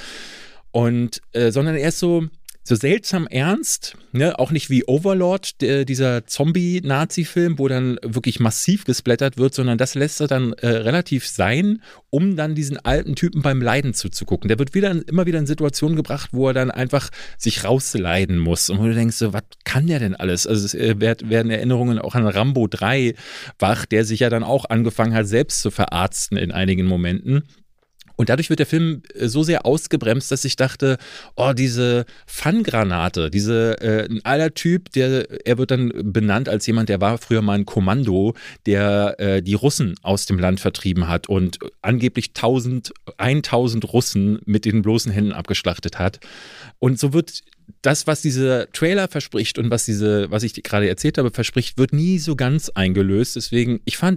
Und, äh, sondern er ist so, so seltsam ernst, ne? Auch nicht wie Overlord, der, dieser Zombie-Nazi-Film, wo dann wirklich massiv gesplattert wird, sondern das lässt er dann äh, relativ sein, um dann diesen alten Typen beim Leiden zuzugucken. Der wird wieder immer wieder in Situationen gebracht, wo er dann einfach sich rausleiden muss und wo du denkst, so, was kann der denn alles? Also es äh, werden Erinnerungen auch an Rambo drei wach, der sich ja dann auch angefangen hat, selbst zu verarzten in einigen Momenten. Und dadurch wird der Film so sehr ausgebremst, dass ich dachte, oh, diese Fun-Granate, diese, äh, ein alter Typ, der, er wird dann benannt als jemand, der war früher mal ein Kommando, der äh, die Russen aus dem Land vertrieben hat und angeblich tausend, tausend Russen mit den bloßen Händen abgeschlachtet hat. Und so wird das, was dieser Trailer verspricht und was diese, was ich gerade erzählt habe, verspricht, wird nie so ganz eingelöst. Deswegen, ich fand ihn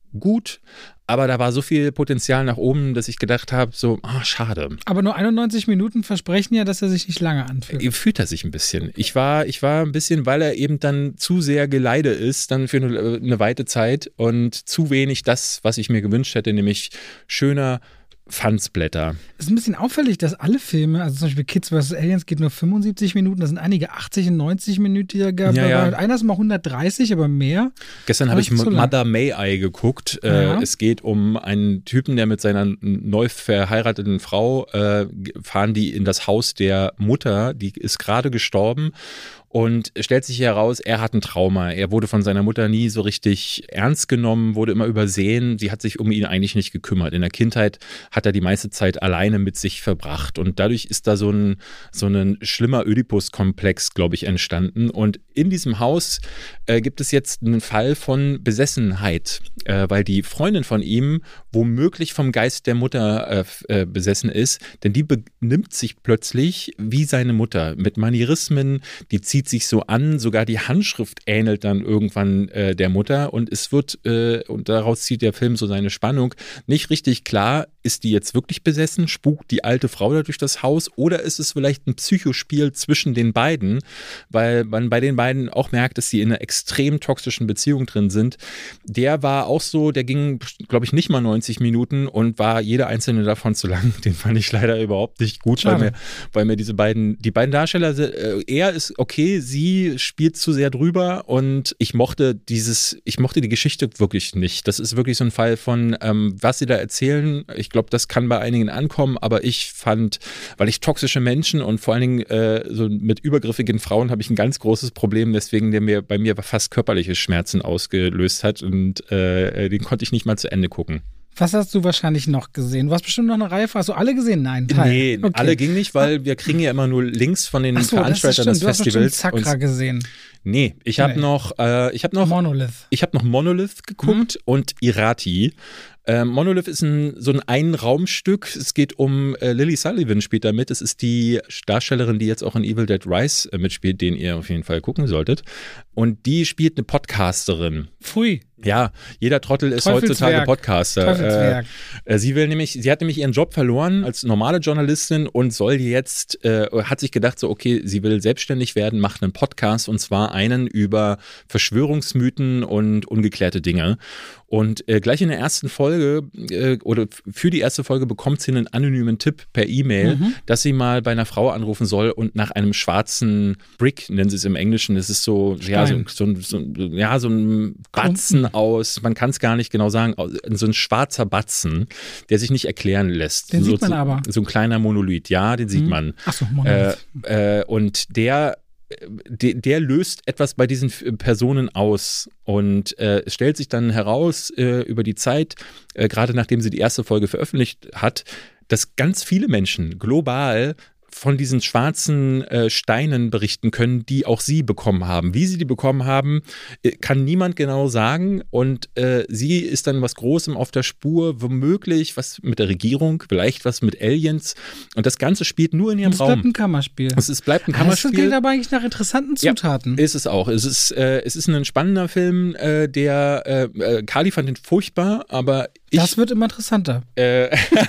gut, aber da war so viel Potenzial nach oben, dass ich gedacht habe, so, ah, schade. Aber nur einundneunzig Minuten versprechen ja, dass er sich nicht lange anfühlt. Fühlt er sich ein bisschen. Ich war, ich war ein bisschen, weil er eben dann zu sehr Geleide ist, dann für eine, eine weite Zeit und zu wenig das, was ich mir gewünscht hätte, nämlich schöner Fansblätter. Es ist ein bisschen auffällig, dass alle Filme, also zum Beispiel Kids versus. Aliens geht nur fünfundsiebzig Minuten, da sind einige achtzig und neunzig Minuten ja, ja. Einer ist mal hundertdreißig, aber mehr. Gestern habe ich Mother May I geguckt. Ja. Äh, es geht um einen Typen, der mit seiner neu verheirateten Frau äh, fahren die in das Haus der Mutter, die ist gerade gestorben. Und es stellt sich heraus, er hat ein Trauma. Er wurde von seiner Mutter nie so richtig ernst genommen, wurde immer übersehen. Sie hat sich um ihn eigentlich nicht gekümmert. In der Kindheit hat er die meiste Zeit alleine mit sich verbracht. Und dadurch ist da so ein, so ein schlimmer Ödipus-Komplex, glaube ich, entstanden. Und in diesem Haus äh, gibt es jetzt einen Fall von Besessenheit, äh, weil die Freundin von ihm womöglich vom Geist der Mutter äh, besessen ist. Denn die benimmt sich plötzlich wie seine Mutter mit Manierismen, die zieht sich so an, sogar die Handschrift ähnelt dann irgendwann äh, der Mutter und es wird, äh, und daraus zieht der Film so seine Spannung, nicht richtig klar, ist die jetzt wirklich besessen, spukt die alte Frau da durch das Haus oder ist es vielleicht ein Psychospiel zwischen den beiden, weil man bei den beiden auch merkt, dass sie in einer extrem toxischen Beziehung drin sind. Der war auch so, der ging, glaube ich, nicht mal neunzig Minuten und war jeder einzelne davon zu lang. Den fand ich leider überhaupt nicht gut, weil mir, weil mir diese beiden, die beiden Darsteller, äh, er ist okay, sie spielt zu sehr drüber und ich mochte dieses, ich mochte die Geschichte wirklich nicht. Das ist wirklich so ein Fall von, ähm, was sie da erzählen. Ich glaube, das kann bei einigen ankommen, aber ich fand, weil ich toxische Menschen und vor allen Dingen äh, so mit übergriffigen Frauen habe ich ein ganz großes Problem, deswegen der mir bei mir fast körperliche Schmerzen ausgelöst hat und äh, den konnte ich nicht mal zu Ende gucken. Was hast du wahrscheinlich noch gesehen? Du hast bestimmt noch eine Reihe. Hast du alle gesehen? Nein, Teil. Nee, okay. Alle ging nicht, weil wir kriegen ja immer nur Links von den so, Veranstaltern des Festivals. Du hast bestimmt Sakra gesehen. Nee, ich habe nee. noch, äh, ich habe noch Monolith. Ich habe noch Monolith geguckt mhm. und Irati. Äh, Monolith ist ein, so ein Ein-Raumstück. Es geht um äh, Lily Sullivan spielt da mit. Es ist die Darstellerin, die jetzt auch in Evil Dead Rise äh, mitspielt, den ihr auf jeden Fall gucken solltet. Und die spielt eine Podcasterin. Pfui. Ja, jeder Trottel ist heutzutage Podcaster. Äh, sie will nämlich, sie hat nämlich ihren Job verloren als normale Journalistin und soll jetzt, äh, hat sich gedacht, so okay, sie will selbstständig werden, macht einen Podcast und zwar einen über Verschwörungsmythen und ungeklärte Dinge. Und äh, gleich in der ersten Folge äh, oder für die erste Folge bekommt sie einen anonymen Tipp per E-Mail, mhm. dass sie mal bei einer Frau anrufen soll und nach einem schwarzen Brick, nennen sie es im Englischen, das ist so, ja, so, so, so, ja, so ein Batzen aus, man kann es gar nicht genau sagen, so ein schwarzer Batzen, der sich nicht erklären lässt. Den so, sieht man aber. So ein kleiner Monolith, ja, den sieht mhm. man. Ach so, Monolith. Äh, äh, und der Der, der löst etwas bei diesen Personen aus und äh, es stellt sich dann heraus äh, über die Zeit, äh, gerade nachdem sie die erste Folge veröffentlicht hat, dass ganz viele Menschen global von diesen schwarzen äh, Steinen berichten können, die auch sie bekommen haben. Wie sie die bekommen haben, äh, kann niemand genau sagen und äh, sie ist dann was Großem auf der Spur, womöglich was mit der Regierung, vielleicht was mit Aliens und das Ganze spielt nur in ihrem es Raum. Es bleibt ein Kammerspiel. Es ist, bleibt ein Kammerspiel. Das klingt aber eigentlich nach interessanten Zutaten. Ja, ist es auch. Es ist, äh, es ist ein spannender Film, äh, der äh, Kali fand den furchtbar, aber ich, das wird immer interessanter. Äh,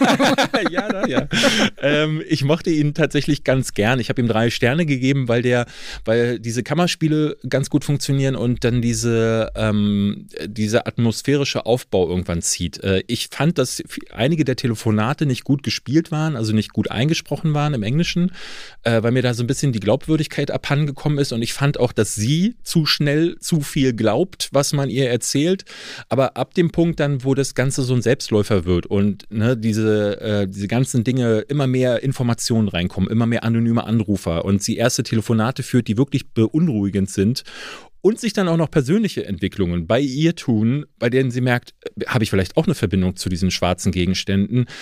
ja, na, ja. ähm, ich mochte ihn tatsächlich ganz gern. Ich habe ihm drei Sterne gegeben, weil der, weil diese Kammerspiele ganz gut funktionieren und dann diese, ähm, dieser atmosphärische Aufbau irgendwann zieht. Äh, ich fand, dass einige der Telefonate nicht gut gespielt waren, also nicht gut eingesprochen waren im Englischen, äh, weil mir da so ein bisschen die Glaubwürdigkeit abhandengekommen ist und ich fand auch, dass sie zu schnell zu viel glaubt, was man ihr erzählt. Aber ab dem Punkt dann, wo das Ganze so ein Selbstläufer wird und ne, diese, äh, diese ganzen Dinge, immer mehr Informationen reinkommen, immer mehr anonyme Anrufer und sie erste Telefonate führt, die wirklich beunruhigend sind und sich dann auch noch persönliche Entwicklungen bei ihr tun, bei denen sie merkt, habe ich vielleicht auch eine Verbindung zu diesen schwarzen Gegenständen.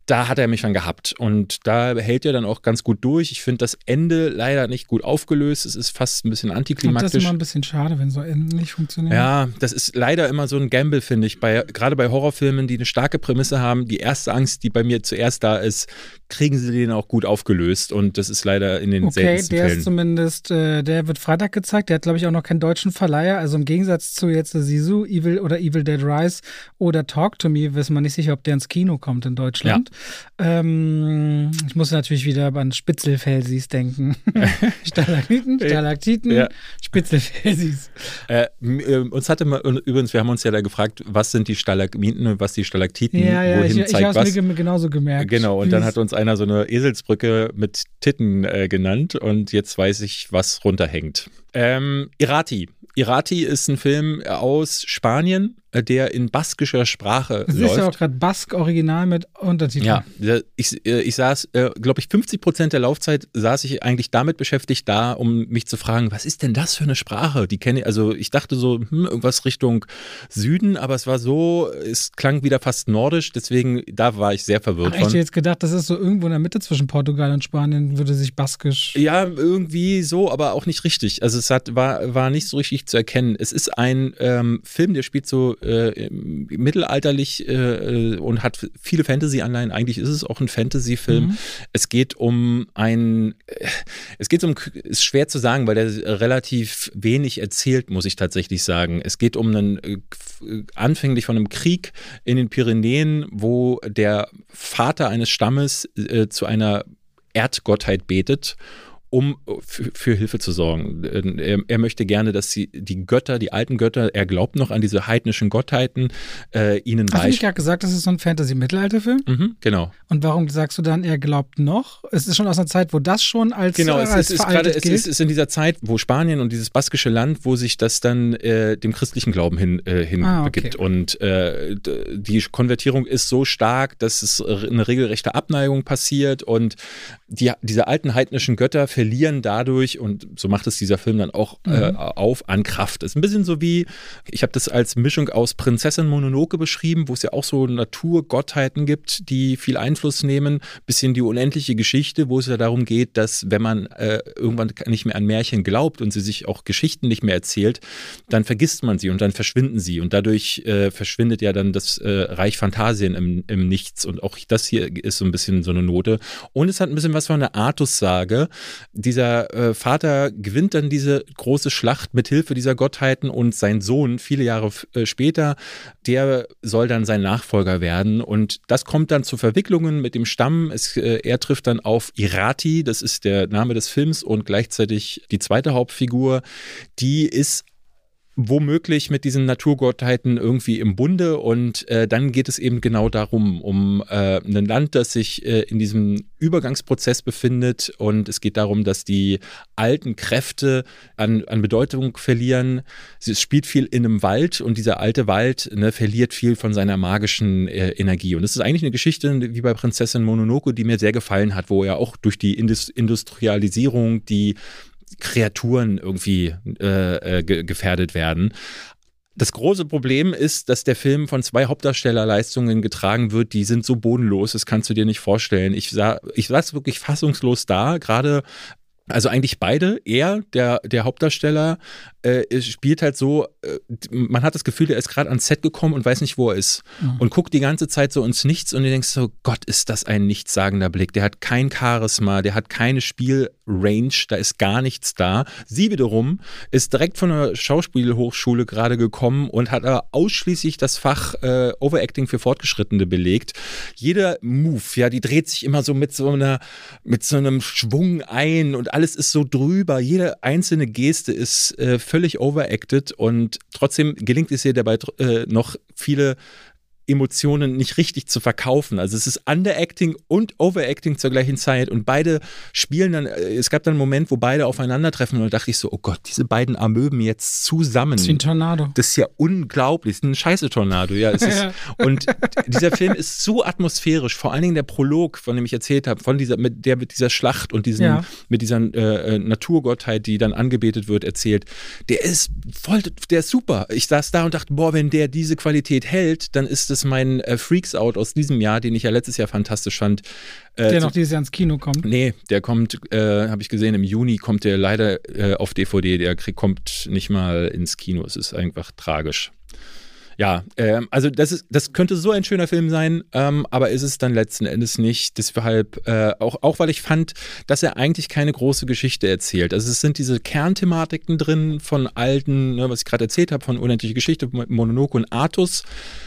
da hat er mich dann gehabt und da hält er dann auch ganz gut durch. Ich finde das Ende leider nicht gut aufgelöst. Es ist fast ein bisschen antiklimaktisch. Und das ist immer ein bisschen schade, wenn so Enden nicht funktionieren. Ja, das ist leider immer so ein Gamble, finde ich. Bei, gerade bei Horrorfilmen, die eine starke Prämisse haben, die erste Angst, die bei mir zuerst da ist, kriegen sie den auch gut aufgelöst und das ist leider in den okay, seltensten der Fällen. Ist zumindest, äh, der wird Freitag gezeigt. Der hat, glaube ich, auch noch keinen deutschen Verleiher. Also im Gegensatz zu jetzt Sisu, Evil oder Evil Dead Rise oder Talk to Me, wissen wir nicht sicher, ob der ins Kino kommt in Deutschland. Ja. Ähm, ich muss natürlich wieder an Spitzelfelsis denken. Stalagniten, Stalaktiten, ja. Spitzelfelsis. Äh, uns hatte mal, übrigens, wir haben uns ja da gefragt, was sind die Stalagmiten und was die Stalaktiten, ja, ja, wohin ich, zeigt ich was. Ich habe es mir genauso gemerkt. Genau, und dann hat uns einer so eine Eselsbrücke mit Titten äh, genannt und jetzt weiß ich, was runterhängt. Ähm, Irati. Irati ist ein Film aus Spanien, der in baskischer Sprache das läuft. Das ist ja auch gerade Bask-Original mit Untertiteln. Ja, ich, ich saß, glaube ich, fünfzig Prozent der Laufzeit saß ich eigentlich damit beschäftigt da, um mich zu fragen, was ist denn das für eine Sprache? Die kenne ich, also ich dachte so, hm, irgendwas Richtung Süden, aber es war so, es klang wieder fast nordisch, deswegen, da war ich sehr verwirrt Ach, ich hätte jetzt gedacht, das ist so irgendwo in der Mitte zwischen Portugal und Spanien, würde sich baskisch... Ja, irgendwie so, aber auch nicht richtig. Also es hat, war, war nicht so richtig zu erkennen. Es ist ein ähm, Film, der spielt so äh, mittelalterlich äh, und hat viele Fantasy-Anleihen. Eigentlich ist es auch ein Fantasy-Film. Mhm. Es geht um ein, äh, es geht um, ist schwer zu sagen, weil der relativ wenig erzählt, muss ich tatsächlich sagen. Es geht um einen, äh, anfänglich von einem Krieg in den Pyrenäen, wo der Vater eines Stammes äh, zu einer Erdgottheit betet, um für, für Hilfe zu sorgen. Er, er möchte gerne, dass sie die Götter, die alten Götter, er glaubt noch an diese heidnischen Gottheiten, äh, ihnen Hast du nicht gerade gesagt, das ist so ein Fantasy-Mittelalter-Film? Mhm, genau. Und warum sagst du dann, er glaubt noch? Es ist schon aus einer Zeit, wo das schon als Genau, es, als ist, ist gerade, es ist, ist in dieser Zeit, wo Spanien und dieses baskische Land, wo sich das dann äh, dem christlichen Glauben hin, äh, hin ah, okay. begibt. Und äh, die Konvertierung ist so stark, dass es eine regelrechte Abneigung passiert und die, diese alten heidnischen Götter verlieren dadurch, und so macht es dieser Film dann auch mhm. äh, auf, an Kraft. Es ist ein bisschen so wie, ich habe das als Mischung aus Prinzessin Mononoke beschrieben, wo es ja auch so Naturgottheiten gibt, die viel Einfluss nehmen, bisschen die unendliche Geschichte, wo es ja darum geht, dass wenn man äh, irgendwann nicht mehr an Märchen glaubt und sie sich auch Geschichten nicht mehr erzählt, dann vergisst man sie und dann verschwinden sie und dadurch äh, verschwindet ja dann das äh, Reich Phantasien im, im Nichts und auch das hier ist so ein bisschen so eine Note und es hat ein bisschen was von einer Artus-Sage. Dieser äh, Vater gewinnt dann diese große Schlacht mit Hilfe dieser Gottheiten und sein Sohn, viele Jahre äh, später, der soll dann sein Nachfolger werden und das kommt dann zu Verwicklungen mit dem Stamm. Es, äh, er trifft dann auf Irati, das ist der Name des Films und gleichzeitig die zweite Hauptfigur, die ist womöglich mit diesen Naturgottheiten irgendwie im Bunde und äh, dann geht es eben genau darum, um äh, ein Land, das sich äh, in diesem Übergangsprozess befindet und es geht darum, dass die alten Kräfte an, an Bedeutung verlieren. Es spielt viel in einem Wald und dieser alte Wald ne, verliert viel von seiner magischen äh, Energie und es ist eigentlich eine Geschichte wie bei Prinzessin Mononoke, die mir sehr gefallen hat, wo ja auch durch die Indus- Industrialisierung die Kreaturen irgendwie äh, ge- gefährdet werden. Das große Problem ist, dass der Film von zwei Hauptdarstellerleistungen getragen wird, die sind so bodenlos, das kannst du dir nicht vorstellen. Ich sah, ich saß wirklich fassungslos da, gerade also eigentlich beide, er, der, der Hauptdarsteller, äh, spielt halt so, äh, man hat das Gefühl, er ist gerade ans Set gekommen und weiß nicht, wo er ist. Mhm. Und guckt die ganze Zeit so ins Nichts und du denkst so, Gott, ist das ein nichtssagender Blick. Der hat kein Charisma, der hat keine Spielrange, da ist gar nichts da. Sie wiederum ist direkt von der Schauspielhochschule gerade gekommen und hat aber ausschließlich das Fach äh, Overacting für Fortgeschrittene belegt. Jeder Move, ja, die dreht sich immer so mit so einer, mit so einem Schwung ein und alles ist so drüber, jede einzelne Geste ist äh, völlig overacted und trotzdem gelingt es ihr dabei äh, noch viele Emotionen nicht richtig zu verkaufen. Also es ist Underacting und Overacting zur gleichen Zeit und beide spielen dann, es gab dann einen Moment, wo beide aufeinandertreffen und da dachte ich so, oh Gott, diese beiden Amöben jetzt zusammen. Das ist wie ein Tornado. Das ist ja unglaublich, das ist ein scheiße Tornado, ja. Es ist, und dieser Film ist so atmosphärisch, vor allen Dingen der Prolog, von dem ich erzählt habe, von dieser, mit der mit dieser Schlacht und diesen, ja. mit dieser äh, Naturgottheit, die dann angebetet wird, erzählt, der ist voll, der ist super. Ich saß da und dachte, boah, wenn der diese Qualität hält, dann ist das ist mein äh, Freaks Out aus diesem Jahr, den ich ja letztes Jahr fantastisch fand. Äh, der noch dieses Jahr ins Kino kommt? Nee, der kommt, äh, habe ich gesehen, im Juni kommt der leider äh, auf D V D, der krieg, kommt nicht mal ins Kino. Es ist einfach tragisch. Ja, ähm, also das ist, das könnte so ein schöner Film sein, ähm, aber ist es dann letzten Endes nicht. Deshalb, äh, auch, auch weil ich fand, dass er eigentlich keine große Geschichte erzählt. Also es sind diese Kernthematiken drin von alten, ne, was ich gerade erzählt habe, von Unendliche Geschichte, Mononoke und Artus.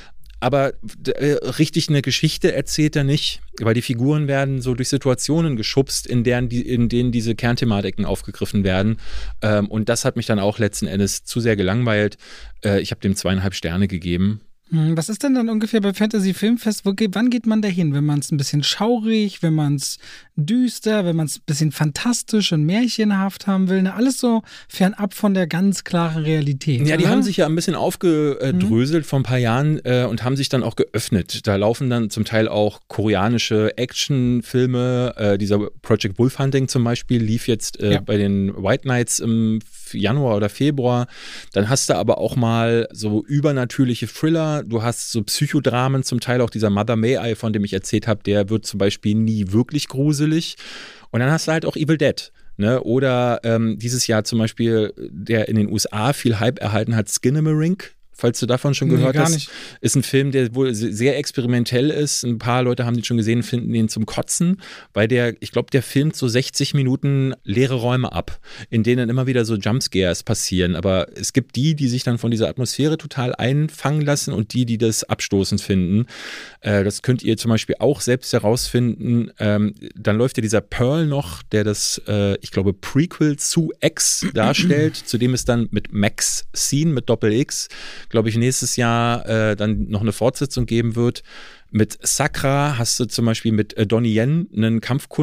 Aber äh, richtig eine Geschichte erzählt er nicht, weil die Figuren werden so durch Situationen geschubst, in deren die, in denen diese Kernthematiken aufgegriffen werden. Ähm, und das hat mich dann auch letzten Endes zu sehr gelangweilt. Äh, ich habe dem zweieinhalb Sterne gegeben. Was ist denn dann ungefähr bei Fantasy Filmfest? Wo, wann geht man da hin? Wenn man es ein bisschen schaurig, wenn man es düster, wenn man es ein bisschen fantastisch und märchenhaft haben will? Ne? Alles so fernab von der ganz klaren Realität. Ja, oder? die haben sich ja ein bisschen aufgedröselt mhm. vor ein paar Jahren äh, und haben sich dann auch geöffnet. Da laufen dann zum Teil auch koreanische Actionfilme. Äh, dieser Project Wolf Hunting zum Beispiel lief jetzt äh, ja. bei den White Knights im Januar oder Februar. Dann hast du aber auch mal so übernatürliche Thriller. Du hast so Psychodramen, zum Teil auch dieser Mother May I, von dem ich erzählt habe, der wird zum Beispiel nie wirklich gruselig. Und dann hast du halt auch Evil Dead. Ne? Oder ähm, dieses Jahr zum Beispiel, der in den U S A viel Hype erhalten hat, Skinamarink. Falls du davon schon gehört nee, gar hast, nicht. Ist ein Film, der wohl sehr experimentell ist. Ein paar Leute haben den schon gesehen, finden den zum Kotzen, weil der, ich glaube, der filmt so sechzig Minuten leere Räume ab, in denen immer wieder so Jumpscares passieren. Aber es gibt die, die sich dann von dieser Atmosphäre total einfangen lassen und die, die das abstoßend finden. Äh, das könnt ihr zum Beispiel auch selbst herausfinden. Ähm, dann läuft ja dieser Pearl noch, der das, äh, ich glaube, Prequel zu X darstellt, zu dem es dann mit Max Scene, mit Doppel-X, glaube ich, nächstes Jahr äh, dann noch eine Fortsetzung geben wird. Mit Sakra hast du zum Beispiel mit äh, Donnie Yen einen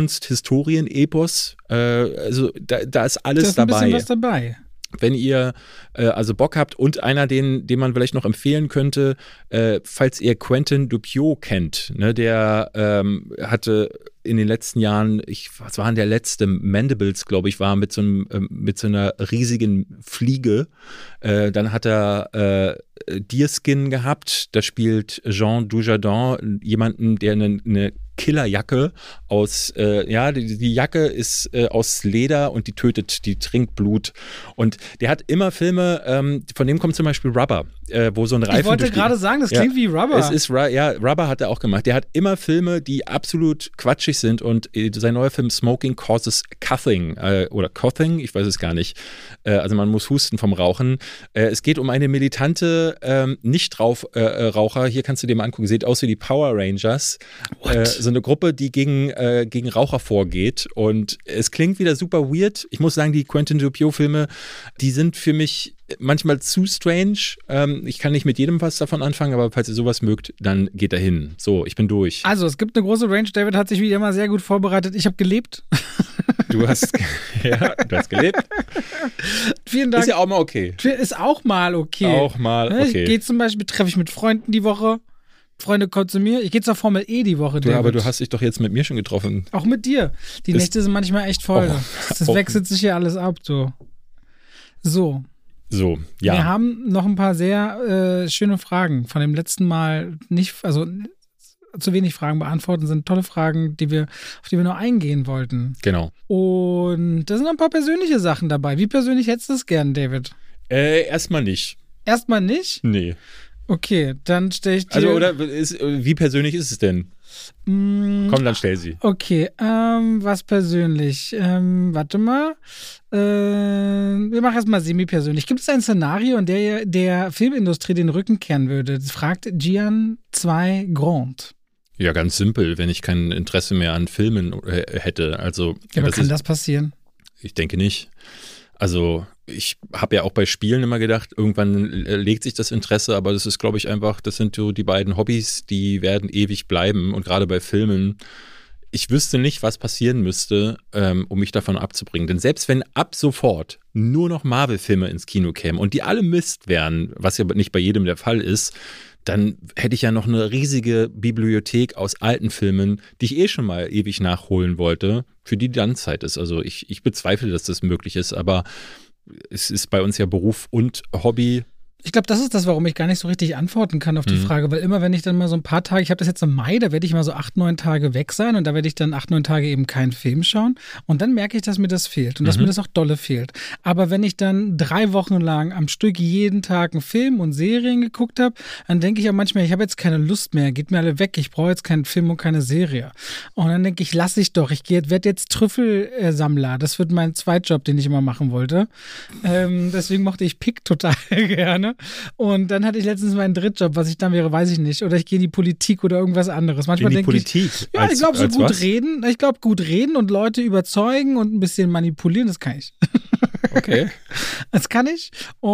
Kampfkunst-Historien-Epos. Äh, also da, da ist alles da ist ein dabei. Bisschen was dabei. Wenn ihr äh, also Bock habt und einer, den, den man vielleicht noch empfehlen könnte, äh, falls ihr Quentin Dupieux kennt, ne, der ähm, hatte in den letzten Jahren, ich, was war denn der letzte? Mandibles, glaube ich, war mit so, einem, äh, mit so einer riesigen Fliege. Äh, dann hat er äh, Deerskin gehabt. Da spielt Jean Dujardin jemanden, der eine, eine Killerjacke aus, äh, ja, die, die Jacke ist äh, aus Leder und die tötet, die trinkt Blut. Und der hat immer Filme, ähm, von dem kommt zum Beispiel Rubber, äh, wo so ein Reifen. Ich wollte gerade sagen, das klingt ja, wie Rubber. Es ist, ja, Rubber hat er auch gemacht. Der hat immer Filme, die absolut quatschig sind und äh, sein neuer Film Smoking Causes Coughing äh, oder Coughing, ich weiß es gar nicht. Äh, also man muss husten vom Rauchen. Äh, es geht um eine militante ähm, Nichtraucher. Hier kannst du dir mal angucken, sieht aus wie die Power Rangers. Äh, so eine Gruppe, die gegen, äh, gegen Raucher vorgeht. Und es klingt wieder super weird. Ich muss sagen, die Quentin Dupieux-Filme, die sind für mich manchmal zu strange. Ähm, ich kann nicht mit jedem was davon anfangen, aber falls ihr sowas mögt, dann geht da hin. So, ich bin durch. Also, es gibt eine große Range. David hat sich wie immer sehr gut vorbereitet. Ich habe gelebt. Du hast, ja, du hast gelebt. Vielen Dank. Ist ja auch mal okay. Ist auch mal okay. Auch mal okay. Ich gehe zum Beispiel, treffe ich mit Freunden die Woche. Freunde, kommt zu mir. Ich gehe zur Formel E die Woche, du, David. Aber du hast dich doch jetzt mit mir schon getroffen. Auch mit dir. Die das Nächte sind manchmal echt voll. Oh, das oh. wechselt sich hier alles ab. So. So. So, ja. Wir haben noch ein paar sehr äh, schöne Fragen von dem letzten Mal. Nicht, also zu wenig Fragen beantworten, sind tolle Fragen, die wir, auf die wir noch eingehen wollten. Genau. Und da sind ein paar persönliche Sachen dabei. Wie persönlich hättest du es gern, David? Äh, erstmal nicht. Erstmal nicht? Nee. Okay, dann stelle ich dir... Also, oder ist, wie persönlich ist es denn? Mm, Komm, dann stell sie. Okay, ähm, was persönlich? Ähm, warte mal. Äh, wir machen erstmal semi-persönlich. Gibt es ein Szenario, in der der Filmindustrie den Rücken kehren würde? Das fragt Gian zwei Grand. Ja, ganz simpel, wenn ich kein Interesse mehr an Filmen äh, hätte. Also, ja, aber das kann ist, das passieren? Ich denke nicht. Also ich habe ja auch bei Spielen immer gedacht, irgendwann legt sich das Interesse, aber das ist, glaube ich, einfach, das sind so die beiden Hobbys, die werden ewig bleiben. Und gerade bei Filmen, ich wüsste nicht, was passieren müsste, ähm, um mich davon abzubringen. Denn selbst wenn ab sofort nur noch Marvel-Filme ins Kino kämen und die alle Mist wären, was ja nicht bei jedem der Fall ist, dann hätte ich ja noch eine riesige Bibliothek aus alten Filmen, die ich eh schon mal ewig nachholen wollte, für die dann Zeit ist. Also ich, ich bezweifle, dass das möglich ist, aber es ist bei uns ja Beruf und Hobby. Ich glaube, das ist das, warum ich gar nicht so richtig antworten kann auf die Mhm. Frage, weil immer, wenn ich dann mal so ein paar Tage, ich habe das jetzt im Mai, da werde ich mal so acht, neun Tage weg sein und da werde ich dann acht, neun Tage eben keinen Film schauen und dann merke ich, dass mir das fehlt und dass Mhm. mir das auch dolle fehlt. Aber wenn ich dann drei Wochen lang am Stück jeden Tag einen Film und Serien geguckt habe, dann denke ich auch manchmal, ich habe jetzt keine Lust mehr, geht mir alle weg, ich brauche jetzt keinen Film und keine Serie. Und dann denke ich, lass ich doch, ich werde jetzt Trüffelsammler, das wird mein Zweitjob, den ich immer machen wollte. Ähm, deswegen mochte ich Pick total gerne. Und dann hatte ich letztens meinen Drittjob, was ich dann wäre, weiß ich nicht. Oder ich gehe in die Politik oder irgendwas anderes. Manchmal In die denke Politik? ich, ja, Als- ich glaube, so als gut was? reden. Ich glaube, gut reden und Leute überzeugen und ein bisschen manipulieren, das kann ich. Okay. Das kann ich.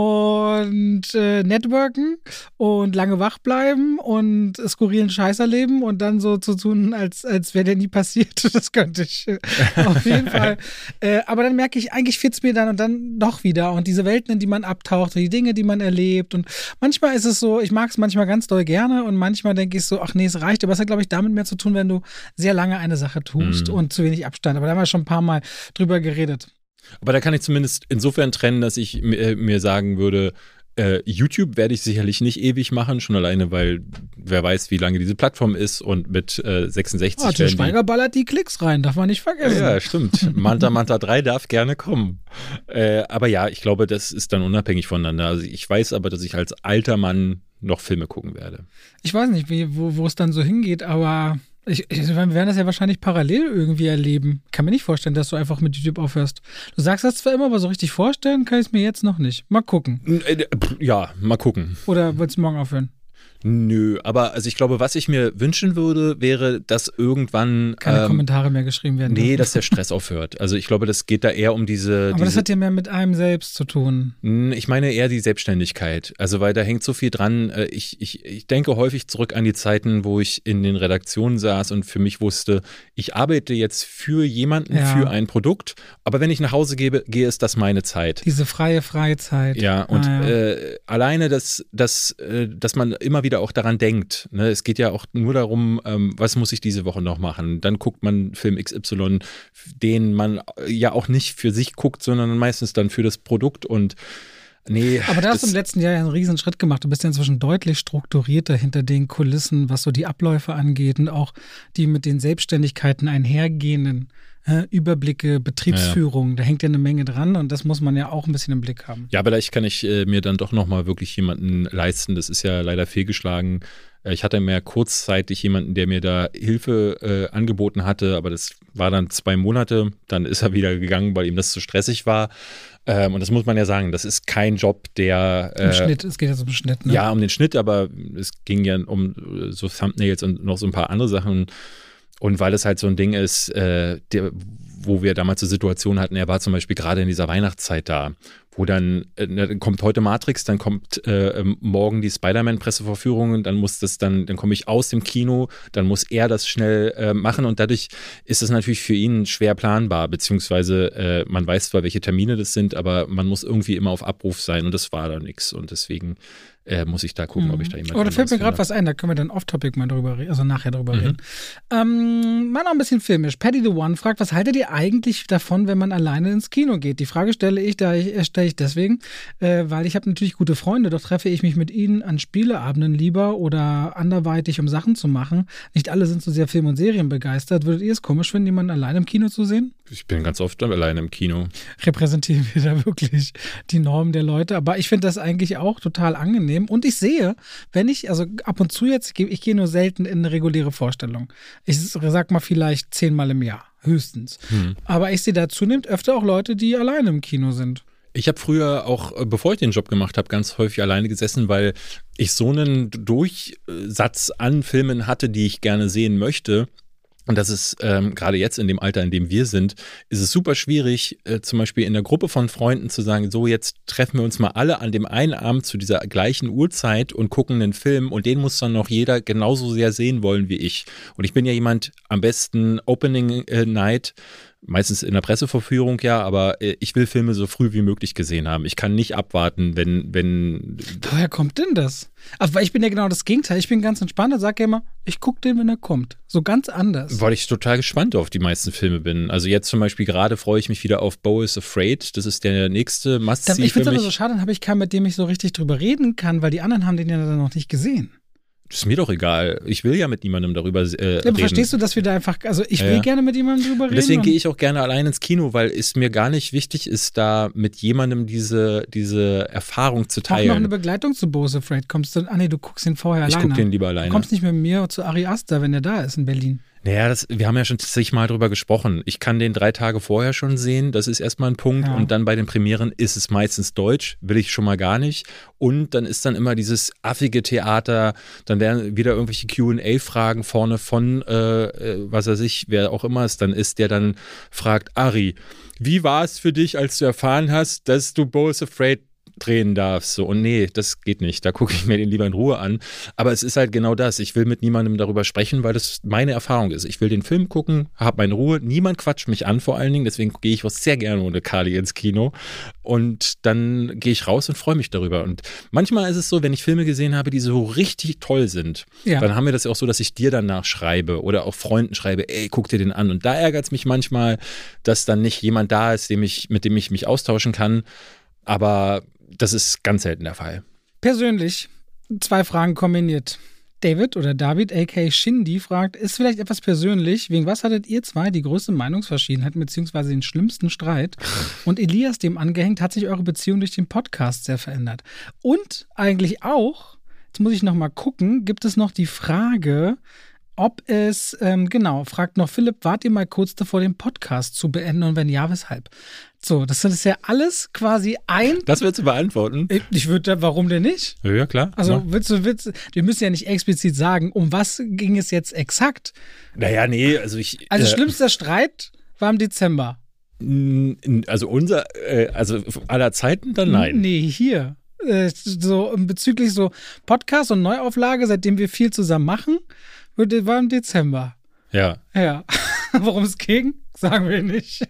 Und äh, networken und lange wach bleiben und skurrilen Scheiß erleben und dann so zu tun, als, als wäre der nie passiert. Das könnte ich äh, auf jeden Fall. Äh, aber dann merke ich, eigentlich fehlt es mir dann und dann doch wieder. Und diese Welten, in die man abtaucht, die Dinge, die man erlebt. Und manchmal ist es so, ich mag es manchmal ganz doll gerne und manchmal denke ich so, ach nee, es reicht. Aber es hat, glaube ich, damit mehr zu tun, wenn du sehr lange eine Sache tust Mhm. und zu wenig Abstand. Aber da haben wir schon ein paar Mal drüber geredet. Aber da kann ich zumindest insofern trennen, dass ich äh, mir sagen würde, äh, YouTube werde ich sicherlich nicht ewig machen, schon alleine, weil wer weiß, wie lange diese Plattform ist und mit äh, sechsundsechzig Oh, Til werden die- Schweiger ballert die Klicks rein, darf man nicht vergessen. Ja, stimmt. Manta Manta drei darf gerne kommen. Äh, aber ja, ich glaube, das ist dann unabhängig voneinander. Also ich weiß aber, dass ich als alter Mann noch Filme gucken werde. Ich weiß nicht, wie, wo, wo es dann so hingeht, aber ich, ich, wir werden das ja wahrscheinlich parallel irgendwie erleben. Kann mir nicht vorstellen, dass du einfach mit YouTube aufhörst. Du sagst das zwar immer, aber so richtig vorstellen kann ich es mir jetzt noch nicht. Mal gucken. Äh, pff, Ja, mal gucken. Oder willst du morgen aufhören? Nö, aber also ich glaube, was ich mir wünschen würde, wäre, dass irgendwann Keine ähm, Kommentare mehr geschrieben werden. nee, dürfen. dass der Stress aufhört. Also ich glaube, das geht da eher um diese. aber diese das hat ja mehr mit einem selbst zu tun. Ich meine eher die Selbstständigkeit. Also, weil da hängt so viel dran. Äh, Ich, ich, ich denke häufig zurück an die Zeiten, wo ich in den Redaktionen saß und für mich wusste, ich arbeite jetzt für jemanden, Ja. für ein Produkt, aber wenn ich nach Hause gehe, gehe ist das meine Zeit. Diese freie Freizeit. Ja, und Ah, ja. Äh, alleine, dass, dass, äh, dass man immer wieder auch daran denkt. Ne? Es geht ja auch nur darum, ähm, was muss ich diese Woche noch machen. Dann guckt man Film X Y, den man ja auch nicht für sich guckt, sondern meistens dann für das Produkt und nee. Aber da hast du das- im letzten Jahr ja einen riesen Schritt gemacht. Du bist ja inzwischen deutlich strukturierter hinter den Kulissen, was so die Abläufe angeht und auch die mit den Selbstständigkeiten einhergehenden äh, Überblicke, Betriebsführung. Da hängt ja eine Menge dran und das muss man ja auch ein bisschen im Blick haben. Ja, vielleicht kann ich äh, mir dann doch nochmal wirklich jemanden leisten. Das ist ja leider fehlgeschlagen. Äh, ich hatte mehr kurzzeitig jemanden, der mir da Hilfe äh, angeboten hatte, aber das war dann zwei Monate. Dann ist er wieder gegangen, weil ihm das zu stressig war. Ähm, und das muss man ja sagen, das ist kein Job, der Im äh, Schnitt, es geht jetzt um den Schnitt, ne? ja, um den Schnitt, aber es ging ja um äh, so Thumbnails und noch so ein paar andere Sachen. Und weil es halt so ein Ding ist, äh, der, wo wir damals so Situationen hatten, er war zum Beispiel gerade in dieser Weihnachtszeit da, wo dann, äh, dann kommt heute Matrix, dann kommt äh, morgen die Spider-Man-Pressevorführung, dann muss das dann, dann komme ich aus dem Kino, dann muss er das schnell äh, machen und dadurch ist es natürlich für ihn schwer planbar, beziehungsweise äh, man weiß zwar, welche Termine das sind, aber man muss irgendwie immer auf Abruf sein und das war da nichts und deswegen äh, muss ich da gucken, ob ich da jemanden Oh, da fällt mir anderes gerade finde. was ein, da können wir dann off-topic mal drüber reden, also nachher drüber Mhm. reden. Ähm, mal noch ein bisschen filmisch. Paddy the One fragt, was haltet ihr eigentlich davon, wenn man alleine ins Kino geht? Die Frage stelle ich, da ich, äh, stelle ich deswegen, äh, weil ich habe natürlich gute Freunde, doch treffe ich mich mit ihnen an Spieleabenden lieber oder anderweitig, um Sachen zu machen. Nicht alle sind so sehr Film- und Serien begeistert. Würdet ihr es komisch finden, jemanden alleine im Kino zu sehen? Ich bin ganz oft alleine im Kino. Repräsentieren wir da wirklich die Norm der Leute. Aber ich finde das eigentlich auch total angenehm. Und ich sehe, wenn ich, also ab und zu jetzt, ich gehe nur selten in eine reguläre Vorstellung. Ich sag mal vielleicht zehnmal im Jahr, höchstens. Hm. Aber ich sehe da zunehmend öfter auch Leute, die alleine im Kino sind. Ich habe früher auch, äh, bevor ich den Job gemacht habe, ganz häufig alleine gesessen, weil ich so einen Durchsatz an Filmen hatte, die ich gerne sehen möchte. Und das ist ähm, gerade jetzt in dem Alter, in dem wir sind, ist es super schwierig, äh, zum Beispiel in der Gruppe von Freunden zu sagen, so jetzt treffen wir uns mal alle an dem einen Abend zu dieser gleichen Uhrzeit und gucken einen Film und den muss dann noch jeder genauso sehr sehen wollen wie ich. Und ich bin ja jemand, am besten Opening äh, Night, Meistens in der Pressevorführung, ja, aber äh, ich will Filme so früh wie möglich gesehen haben. Ich kann nicht abwarten, wenn, wenn. Woher kommt denn das? Aber ich bin ja genau das Gegenteil. Ich bin ganz entspannt und sage ja immer, ich gucke den, wenn er kommt. So ganz anders. Weil ich total gespannt auf die meisten Filme bin. Also jetzt zum Beispiel gerade freue ich mich wieder auf Beau is Afraid. Das ist der nächste Must-See Ich finde es für aber mich. so schade, dann habe ich keinen, mit dem ich so richtig drüber reden kann, weil die anderen haben den ja dann noch nicht gesehen. Ist mir doch egal. Ich will ja mit niemandem darüber äh, ja, aber reden. Verstehst du, dass wir da einfach, also ich will Ja, ja. gerne mit jemandem drüber reden. Deswegen gehe ich auch gerne allein ins Kino, weil es mir gar nicht wichtig ist, da mit jemandem diese, diese Erfahrung zu Auch noch eine teilen. Begleitung zu Beau is Afraid. Kommst du, ah nee, du guckst ihn vorher Ich alleine. gucke den lieber alleine. Du kommst nicht mit mir zu Ari Aster, wenn er da ist in Berlin. Naja, das, wir haben ja schon zigmal drüber gesprochen. Ich kann den drei Tage vorher schon sehen, das ist erstmal ein Punkt. Ja. Und dann bei den Premieren ist es meistens Deutsch, will ich schon mal gar nicht. Und dann ist dann immer dieses affige Theater, dann werden wieder irgendwelche Q und A-Fragen vorne von, äh, was weiß ich, wer auch immer es dann ist, der dann fragt, Ari, wie war es für dich, als du erfahren hast, dass du Beau is Afraid drehen darfst. So, und nee, das geht nicht. Da gucke ich mir den lieber in Ruhe an. Aber es ist halt genau das. Ich will mit niemandem darüber sprechen, weil das meine Erfahrung ist. Ich will den Film gucken, habe meine Ruhe. Niemand quatscht mich an vor allen Dingen. Deswegen gehe ich auch sehr gerne ohne Kali ins Kino. Und dann gehe ich raus und freue mich darüber. Und manchmal ist es so, wenn ich Filme gesehen habe, die so richtig toll sind, Ja. dann haben wir das ja auch so, dass ich dir danach schreibe oder auch Freunden schreibe, ey, guck dir den an. Und da ärgert es mich manchmal, dass dann nicht jemand da ist, dem ich, mit dem ich mich austauschen kann. Aber das ist ganz selten der Fall. Persönlich, zwei Fragen kombiniert. David oder David, aka Shindy, fragt, ist vielleicht etwas persönlich, wegen was hattet ihr zwei die größte Meinungsverschiedenheit bzw. den schlimmsten Streit? Und Elias, dem angehängt, hat sich eure Beziehung durch den Podcast sehr verändert. Und eigentlich auch, jetzt muss ich noch mal gucken, gibt es noch die Frage, ob es, ähm, genau, fragt noch Philipp, wart ihr mal kurz davor, den Podcast zu beenden und wenn ja, weshalb? So, das ist ja alles quasi ein. Das willst du beantworten? Ich, ich würde, warum denn nicht? Ja, ja klar. Also Ja. willst du, willst, wir müssen ja nicht explizit sagen, um was ging es jetzt exakt? Naja, nee, also ich. Also äh, schlimmster Streit war im Dezember. n- Also unser, äh, also aller Zeiten dann nein. Nee, hier. Äh, so bezüglich so Podcast und Neuauflage, seitdem wir viel zusammen machen, würde- war im Dezember. Ja. Ja. Worum es ging, sagen wir nicht.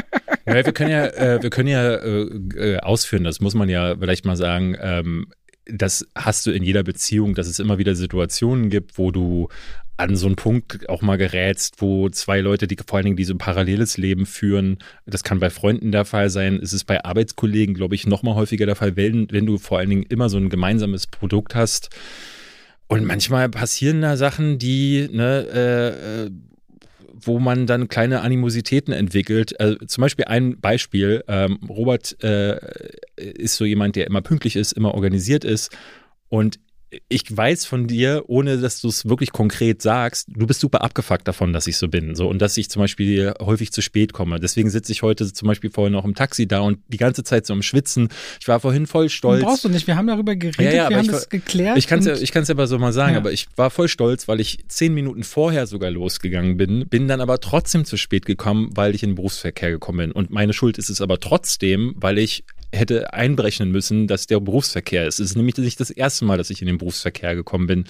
Ja, wir können ja, äh, wir können ja äh, äh, ausführen, das muss man ja vielleicht mal sagen, ähm, das hast du in jeder Beziehung, dass es immer wieder Situationen gibt, wo du an so einen Punkt auch mal gerätst, wo zwei Leute, die vor allen Dingen die so ein paralleles Leben führen, das kann bei Freunden der Fall sein, es ist bei Arbeitskollegen, glaube ich, noch mal häufiger der Fall, wenn, wenn du vor allen Dingen immer so ein gemeinsames Produkt hast. Und manchmal passieren da Sachen, die, ne, äh, äh, wo man dann kleine Animositäten entwickelt. Also zum Beispiel ein Beispiel, ähm, Robert äh, ist so jemand, der immer pünktlich ist, immer organisiert ist und ich weiß von dir, ohne dass du es wirklich konkret sagst, du bist super abgefuckt davon, dass ich so bin. So, und dass ich zum Beispiel häufig zu spät komme. Deswegen sitze ich heute zum Beispiel vorhin noch im Taxi da und die ganze Zeit so am Schwitzen. Ich war vorhin voll stolz. Brauchst du nicht, wir haben darüber geredet, Ja, ja, aber wir haben ich das war- geklärt. Ich kann es ja, und- ich kann's ja aber so mal sagen, Ja. aber ich war voll stolz, weil ich zehn Minuten vorher sogar losgegangen bin, bin dann aber trotzdem zu spät gekommen, weil ich in den Berufsverkehr gekommen bin. Und meine Schuld ist es aber trotzdem, weil ich hätte einberechnen müssen, dass der Berufsverkehr ist. Es ist nämlich nicht das erste Mal, dass ich in den Berufsverkehr gekommen bin.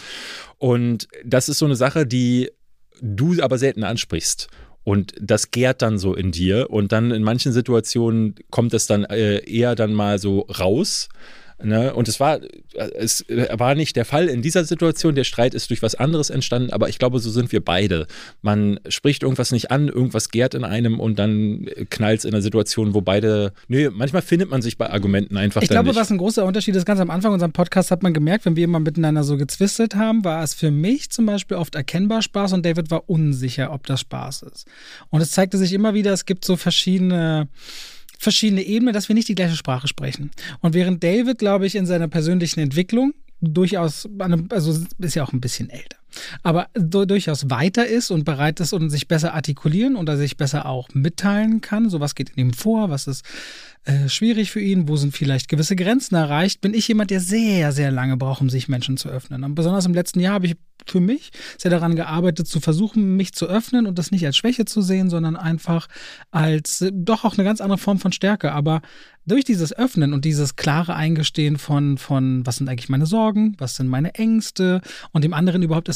Und das ist so eine Sache, die du aber selten ansprichst. Und das gärt dann so in dir. Und dann in manchen Situationen kommt es dann äh, eher dann mal so raus. Ne? Und es war, es war nicht der Fall in dieser Situation. Der Streit ist durch was anderes entstanden, aber ich glaube, so sind wir beide. Man spricht irgendwas nicht an, irgendwas gärt in einem und dann knallt es in einer Situation, wo beide, nö, manchmal findet man sich bei Argumenten einfach Ich dann glaube, nicht. was ein großer Unterschied ist, ganz am Anfang unserem Podcast hat man gemerkt, wenn wir immer miteinander so gezwistelt haben, war es für mich zum Beispiel oft erkennbar Spaß und David war unsicher, ob das Spaß ist. Und es zeigte sich immer wieder, es gibt so verschiedene verschiedene Ebenen, dass wir nicht die gleiche Sprache sprechen. Und während David, glaube ich, in seiner persönlichen Entwicklung durchaus, also ist ja auch ein bisschen älter, aber durchaus weiter ist und bereit ist und sich besser artikulieren oder sich besser auch mitteilen kann, so was geht in ihm vor, was ist äh, schwierig für ihn, wo sind vielleicht gewisse Grenzen erreicht, bin ich jemand, der sehr, sehr lange braucht, um sich Menschen zu öffnen. Und besonders im letzten Jahr habe ich für mich sehr daran gearbeitet, zu versuchen, mich zu öffnen und das nicht als Schwäche zu sehen, sondern einfach als äh, doch auch eine ganz andere Form von Stärke. Aber durch dieses Öffnen und dieses klare Eingestehen von, von was sind eigentlich meine Sorgen, was sind meine Ängste und dem anderen überhaupt erst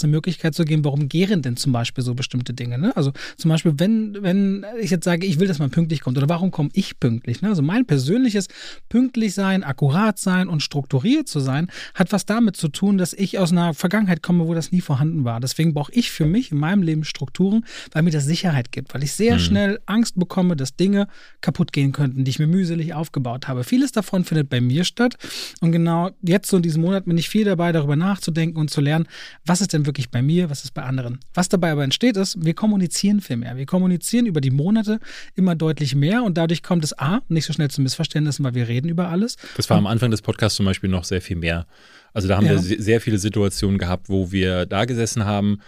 eine Möglichkeit zu geben, warum gären denn zum Beispiel so bestimmte Dinge. Ne? Also zum Beispiel, wenn, wenn ich jetzt sage, ich will, dass man pünktlich kommt oder warum komme ich pünktlich? Ne? Also mein persönliches pünktlich sein, akkurat sein und strukturiert zu sein, hat was damit zu tun, dass ich aus einer Vergangenheit komme, wo das nie vorhanden war. Deswegen brauche ich für mich in meinem Leben Strukturen, weil mir das Sicherheit gibt, weil ich sehr mhm. schnell Angst bekomme, dass Dinge kaputt gehen könnten, die ich mir mühselig aufgebaut habe. Vieles davon findet bei mir statt und genau jetzt so in diesem Monat bin ich viel dabei, darüber nachzudenken und zu lernen, was ist denn wirklich bei mir, was ist bei anderen. Was dabei aber entsteht ist, wir kommunizieren viel mehr. Wir kommunizieren über die Monate immer deutlich mehr und dadurch kommt es A, nicht so schnell zu Missverständnissen, weil wir reden über alles. Das war am Anfang des Podcasts zum Beispiel noch sehr viel mehr. Also da haben ja. wir sehr viele Situationen gehabt, wo wir da gesessen haben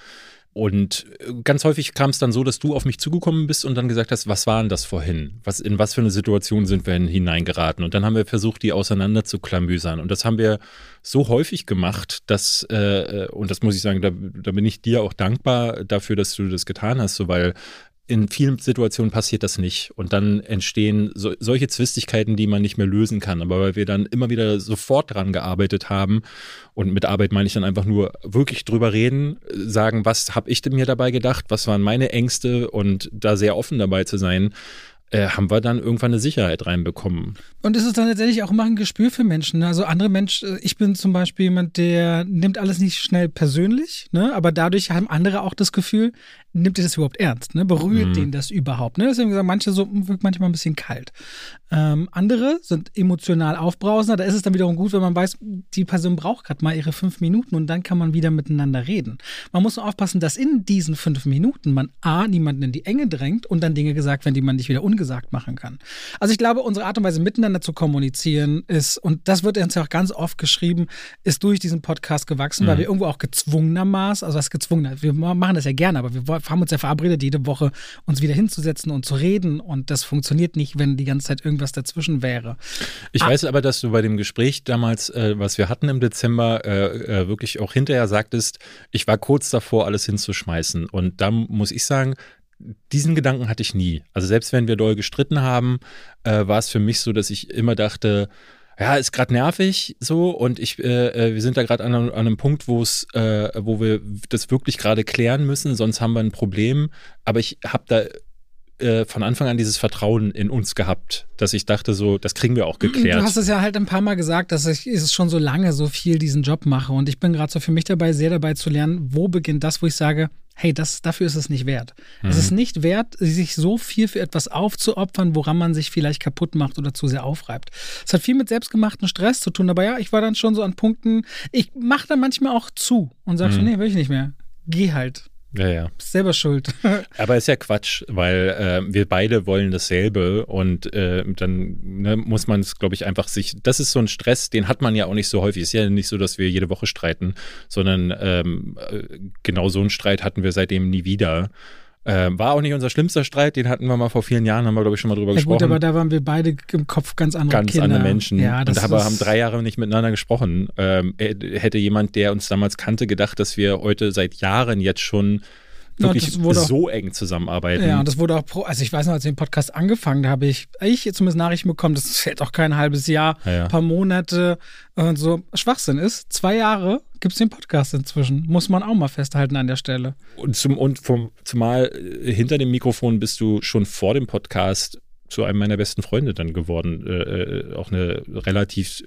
und ganz häufig kam es dann so, dass du auf mich zugekommen bist und dann gesagt hast, was war denn das vorhin? Was, in was für eine Situation sind wir hineingeraten? Und dann haben wir versucht, die auseinander zu klamüsern. Und das haben wir so häufig gemacht, dass, äh, und das muss ich sagen, da, da bin ich dir auch dankbar dafür, dass du das getan hast, so, weil in vielen Situationen passiert das nicht und dann entstehen so, solche Zwistigkeiten, die man nicht mehr lösen kann. Aber weil wir dann immer wieder sofort dran gearbeitet haben und mit Arbeit meine ich dann einfach nur wirklich drüber reden, sagen, was habe ich denn mir dabei gedacht, was waren meine Ängste und da sehr offen dabei zu sein, äh, haben wir dann irgendwann eine Sicherheit reinbekommen. Und es ist dann letztendlich auch immer ein Gespür für Menschen. Also andere Menschen, ich bin zum Beispiel jemand, der nimmt alles nicht schnell persönlich, ne? Aber dadurch haben andere auch das Gefühl, nimmt ihr das überhaupt ernst? Ne? Berührt mhm. den das überhaupt? Ne? Deswegen sagen manche so, wirkt manchmal ein bisschen kalt. Ähm, andere sind emotional aufbrausender. Da ist es dann wiederum gut, wenn man weiß, die Person braucht gerade mal ihre fünf Minuten und dann kann man wieder miteinander reden. Man muss nur aufpassen, dass in diesen fünf Minuten man A, niemanden in die Enge drängt und dann Dinge gesagt werden, die man nicht wieder ungesagt machen kann. Also ich glaube, unsere Art und Weise miteinander zu kommunizieren ist, und das wird uns ja auch ganz oft geschrieben, ist durch diesen Podcast gewachsen, mhm. weil wir irgendwo auch gezwungenermaßen, also was gezwungener, wir machen das ja gerne, aber wir haben uns ja verabredet, jede Woche uns wieder hinzusetzen und zu reden und das funktioniert nicht, wenn die ganze Zeit irgendwas dazwischen wäre. Ich ah. weiß aber, dass du bei dem Gespräch damals, äh, was wir hatten im Dezember, äh, äh, wirklich auch hinterher sagtest, ich war kurz davor, alles hinzuschmeißen und da muss ich sagen, diesen Gedanken hatte ich nie. Also selbst wenn wir doll gestritten haben, äh, war es für mich so, dass ich immer dachte, ja, ist gerade nervig so und ich, äh, wir sind da gerade an, an einem Punkt, wo es, äh, wo wir das wirklich gerade klären müssen, sonst haben wir ein Problem. Aber ich habe da äh, von Anfang an dieses Vertrauen in uns gehabt, dass ich dachte so, das kriegen wir auch geklärt. Du hast es ja halt ein paar Mal gesagt, dass ich es schon so lange so viel diesen Job mache und ich bin gerade so für mich dabei, sehr dabei zu lernen, wo beginnt das, wo ich sage, hey, das, dafür ist es nicht wert. Mhm. Es ist nicht wert, sich so viel für etwas aufzuopfern, woran man sich vielleicht kaputt macht oder zu sehr aufreibt. Es hat viel mit selbstgemachten Stress zu tun, aber ja, ich war dann schon so an Punkten, ich mache dann manchmal auch zu und sage mhm. so, nee, will ich nicht mehr. Geh halt. Ja, ja. Bist selber schuld. Aber ist ja Quatsch, weil äh, wir beide wollen dasselbe und äh, dann ne, muss man es, glaube ich, einfach sich, das ist so ein Stress, den hat man ja auch nicht so häufig. Ist ja nicht so, dass wir jede Woche streiten, sondern ähm, genau so einen Streit hatten wir seitdem nie wieder. Ähm, war auch nicht unser schlimmster Streit, den hatten wir mal vor vielen Jahren, haben wir, glaube ich, schon mal drüber ja, gesprochen. Gut, aber da waren wir beide im Kopf ganz andere ganz Kinder. Ganz andere Menschen. Ja, das und aber ist haben drei Jahre nicht miteinander gesprochen. Ähm, hätte jemand, der uns damals kannte, gedacht, dass wir heute seit Jahren jetzt schon wirklich ja, so auch, eng zusammenarbeiten. Ja, und das wurde auch, pro, also ich weiß noch, als wir den Podcast angefangen, da habe ich, ich zumindest Nachrichten bekommen, das fällt auch kein halbes Jahr, ein ja, ja. paar Monate und so. Schwachsinn ist, zwei Jahre gibt es den Podcast inzwischen. Muss man auch mal festhalten an der Stelle. Und, zum, und vom, zumal hinter dem Mikrofon bist du schon vor dem Podcast zu einem meiner besten Freunde dann geworden. Äh, auch eine relativ,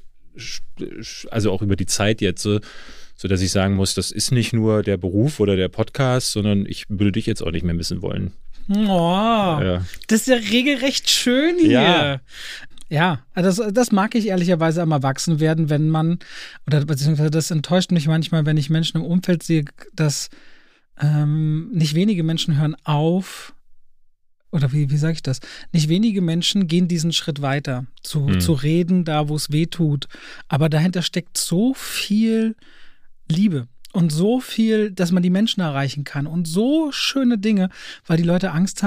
also auch über die Zeit jetzt, so dass ich sagen muss, das ist nicht nur der Beruf oder der Podcast, sondern ich würde dich jetzt auch nicht mehr missen wollen. Oh, ja. Das ist ja regelrecht schön hier. Ja. Ja, das, das mag ich ehrlicherweise am Erwachsenwerden, wenn man, oder beziehungsweise das enttäuscht mich manchmal, wenn ich Menschen im Umfeld sehe, dass ähm, nicht wenige Menschen hören auf, oder wie, wie sage ich das? Nicht wenige Menschen gehen diesen Schritt weiter, zu, hm. zu reden, da wo es weh tut. Aber dahinter steckt so viel Liebe und so viel, dass man die Menschen erreichen kann und so schöne Dinge, weil die Leute Angst haben,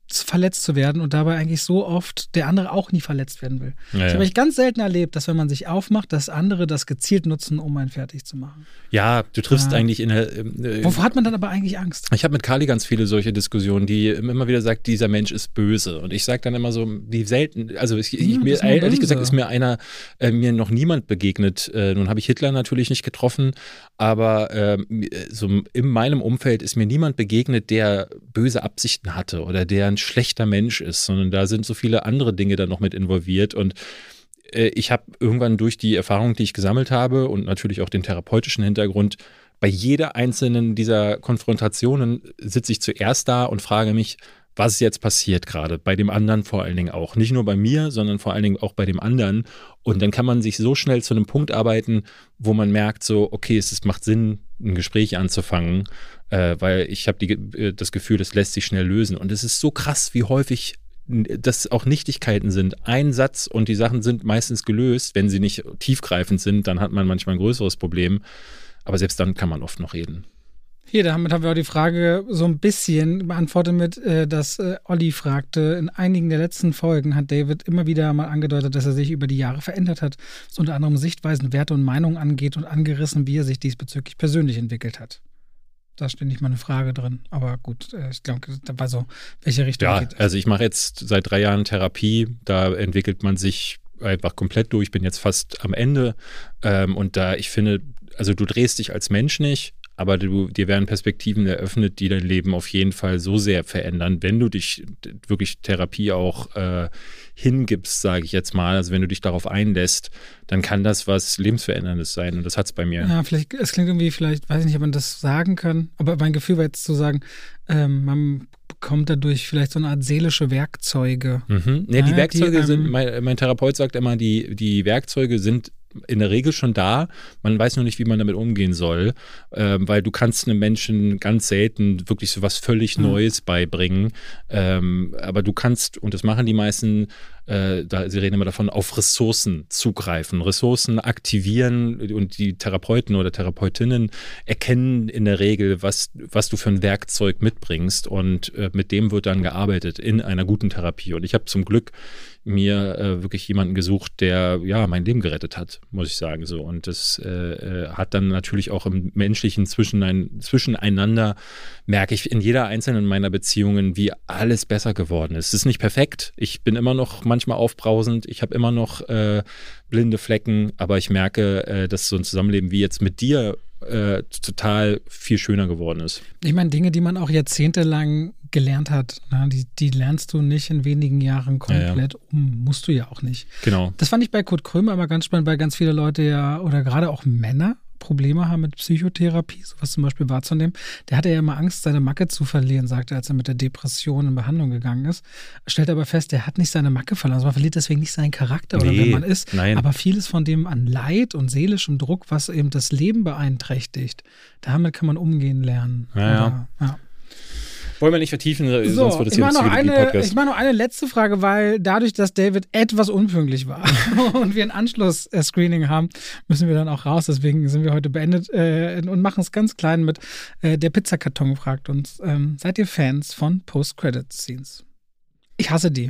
verletzt zu werden und dabei eigentlich so oft der andere auch nie verletzt werden will. Ja, das ja. habe ich ganz selten erlebt, dass wenn man sich aufmacht, dass andere das gezielt nutzen, um einen fertig zu machen. Ja, du triffst Ja. eigentlich in der... Äh, Wovor hat man dann aber eigentlich Angst? Ich habe mit Kali ganz viele solche Diskussionen, die immer wieder sagt, dieser Mensch ist böse. Und ich sage dann immer so, die selten, also ich, ich, Ja, mir, das ist nur ehrlich böse. gesagt ist mir einer, äh, mir noch niemand begegnet. Äh, nun habe ich Hitler natürlich nicht getroffen, aber äh, so in meinem Umfeld ist mir niemand begegnet, der böse Absichten hatte oder der ein schlechter Mensch ist, sondern da sind so viele andere Dinge dann noch mit involviert. Und äh, ich habe irgendwann durch die Erfahrung, die ich gesammelt habe und natürlich auch den therapeutischen Hintergrund, bei jeder einzelnen dieser Konfrontationen sitze ich zuerst da und frage mich, was ist jetzt passiert gerade? Bei dem anderen vor allen Dingen auch. Nicht nur bei mir, sondern vor allen Dingen auch bei dem anderen. Und dann kann man sich so schnell zu einem Punkt arbeiten, wo man merkt, so, okay, es ist, macht Sinn, ein Gespräch anzufangen, äh, weil ich habe äh, das Gefühl, das lässt sich schnell lösen. Und es ist so krass, wie häufig das auch Nichtigkeiten sind. Ein Satz und die Sachen sind meistens gelöst. Wenn sie nicht tiefgreifend sind, dann hat man manchmal ein größeres Problem. Aber selbst dann kann man oft noch reden. Hier, damit haben wir auch die Frage so ein bisschen beantwortet mit, äh, dass äh, Olli fragte, in einigen der letzten Folgen hat David immer wieder mal angedeutet, dass er sich über die Jahre verändert hat, was unter anderem Sichtweisen, Werte und Meinungen angeht und angerissen, wie er sich diesbezüglich persönlich entwickelt hat. Da steht nicht mal eine Frage drin, aber gut, äh, ich glaube, da war so, welche Richtung Ja, geht es. also ich mache jetzt seit drei Jahren Therapie, da entwickelt man sich einfach komplett durch, ich bin jetzt fast am Ende ähm, und da, ich finde, also du drehst dich als Mensch nicht, aber du, dir werden Perspektiven eröffnet, die dein Leben auf jeden Fall so sehr verändern, wenn du dich wirklich Therapie auch äh, hingibst, sage ich jetzt mal, also wenn du dich darauf einlässt, dann kann das was Lebensveränderndes sein und das hat es bei mir. Ja, vielleicht, es klingt irgendwie, vielleicht, weiß ich nicht, ob man das sagen kann, aber mein Gefühl war jetzt zu sagen, ähm, man bekommt dadurch vielleicht so eine Art seelische Werkzeuge. Mhm. Nee, die Ja, Werkzeuge die, ähm, sind, mein, mein Therapeut sagt immer, die, die Werkzeuge sind in der Regel schon da, man weiß nur nicht, wie man damit umgehen soll, ähm, weil du kannst einem Menschen ganz selten wirklich so was völlig Mhm. Neues beibringen, ähm, aber du kannst, und das machen die meisten, äh, da, sie reden immer davon, auf Ressourcen zugreifen, Ressourcen aktivieren und die Therapeuten oder Therapeutinnen erkennen in der Regel, was, was du für ein Werkzeug mitbringst und äh, mit dem wird dann gearbeitet in einer guten Therapie und ich habe zum Glück mir äh, wirklich jemanden gesucht, der ja mein Leben gerettet hat, muss ich sagen so. Und das äh, hat dann natürlich auch im menschlichen Zwischenein, Zwischeneinander, merke ich in jeder einzelnen meiner Beziehungen, wie alles besser geworden ist. Es ist nicht perfekt. Ich bin immer noch manchmal aufbrausend. Ich habe immer noch äh, blinde Flecken, aber ich merke, äh, dass so ein Zusammenleben wie jetzt mit dir äh, total viel schöner geworden ist. Ich meine, Dinge, die man auch jahrzehntelang gelernt hat, na, die, die lernst du nicht in wenigen Jahren komplett Ja, ja. um. Musst du ja auch nicht. Genau. Das fand ich bei Kurt Krömer immer ganz spannend, weil ganz viele Leute ja, oder gerade auch Männer, Probleme haben mit Psychotherapie, sowas zum Beispiel wahrzunehmen. Der hatte ja immer Angst, seine Macke zu verlieren, sagte er, als er mit der Depression in Behandlung gegangen ist. Stellt aber fest, der hat nicht seine Macke verloren. Also man verliert deswegen nicht seinen Charakter oder Nee, wer man ist. nein. Aber vieles von dem an Leid und seelischem Druck, was eben das Leben beeinträchtigt, damit kann man umgehen lernen. Ja, ja. Oder, ja. Wollen wir nicht vertiefen, So, sonst wird es ich hier ein mache noch, eine, Psychologie-Podcast. ich mach noch eine letzte Frage, weil dadurch, dass David etwas unpünktlich war und wir ein Anschluss-Screening haben, müssen wir dann auch raus. Deswegen sind wir heute beendet äh, und machen es ganz klein mit äh, der Pizzakarton fragt uns, ähm, seid ihr Fans von Post-Credit-Scenes? Ich hasse die.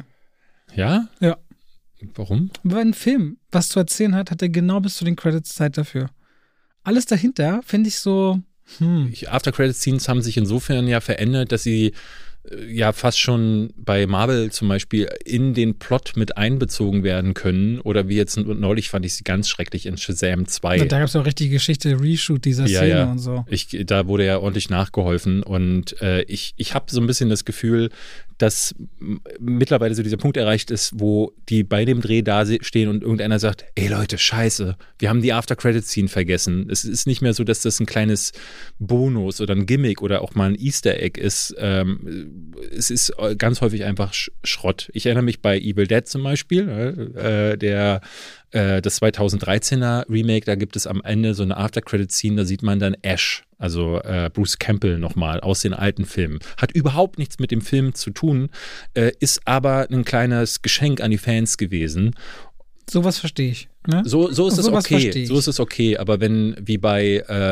Ja? Ja. Warum? Wenn ein Film was zu erzählen hat, hat er genau bis zu den Credits Zeit dafür. Alles dahinter finde ich so... Hm. After-Credit-Scenes haben sich insofern ja verändert, dass sie äh, ja fast schon bei Marvel zum Beispiel in den Plot mit einbezogen werden können. Oder wie jetzt neulich fand ich sie ganz schrecklich in Shazam zwei. Da gab es auch richtig Geschichte, Reshoot dieser Ja, Szene ja. und so. Ich, da wurde ja ordentlich nachgeholfen und äh, ich, ich habe so ein bisschen das Gefühl, dass m- mittlerweile so dieser Punkt erreicht ist, wo die bei dem Dreh da se- stehen und irgendeiner sagt, ey Leute, scheiße, wir haben die After-Credit-Scene vergessen. Es ist nicht mehr so, dass das ein kleines Bonus oder ein Gimmick oder auch mal ein Easter Egg ist. Ähm, es ist ganz häufig einfach Sch- Schrott. Ich erinnere mich bei Evil Dead zum Beispiel, äh, der äh, das zweitausenddreizehner Remake, da gibt es am Ende so eine After-Credit-Scene, da sieht man dann Ash, also äh, Bruce Campbell nochmal aus den alten Filmen. Hat überhaupt nichts mit dem Film zu tun, äh, ist aber ein kleines Geschenk an die Fans gewesen. Sowas verstehe ich. Ne? So, so ist es Sowas okay. verstehe ich. So ist es okay. Aber wenn, wie bei äh,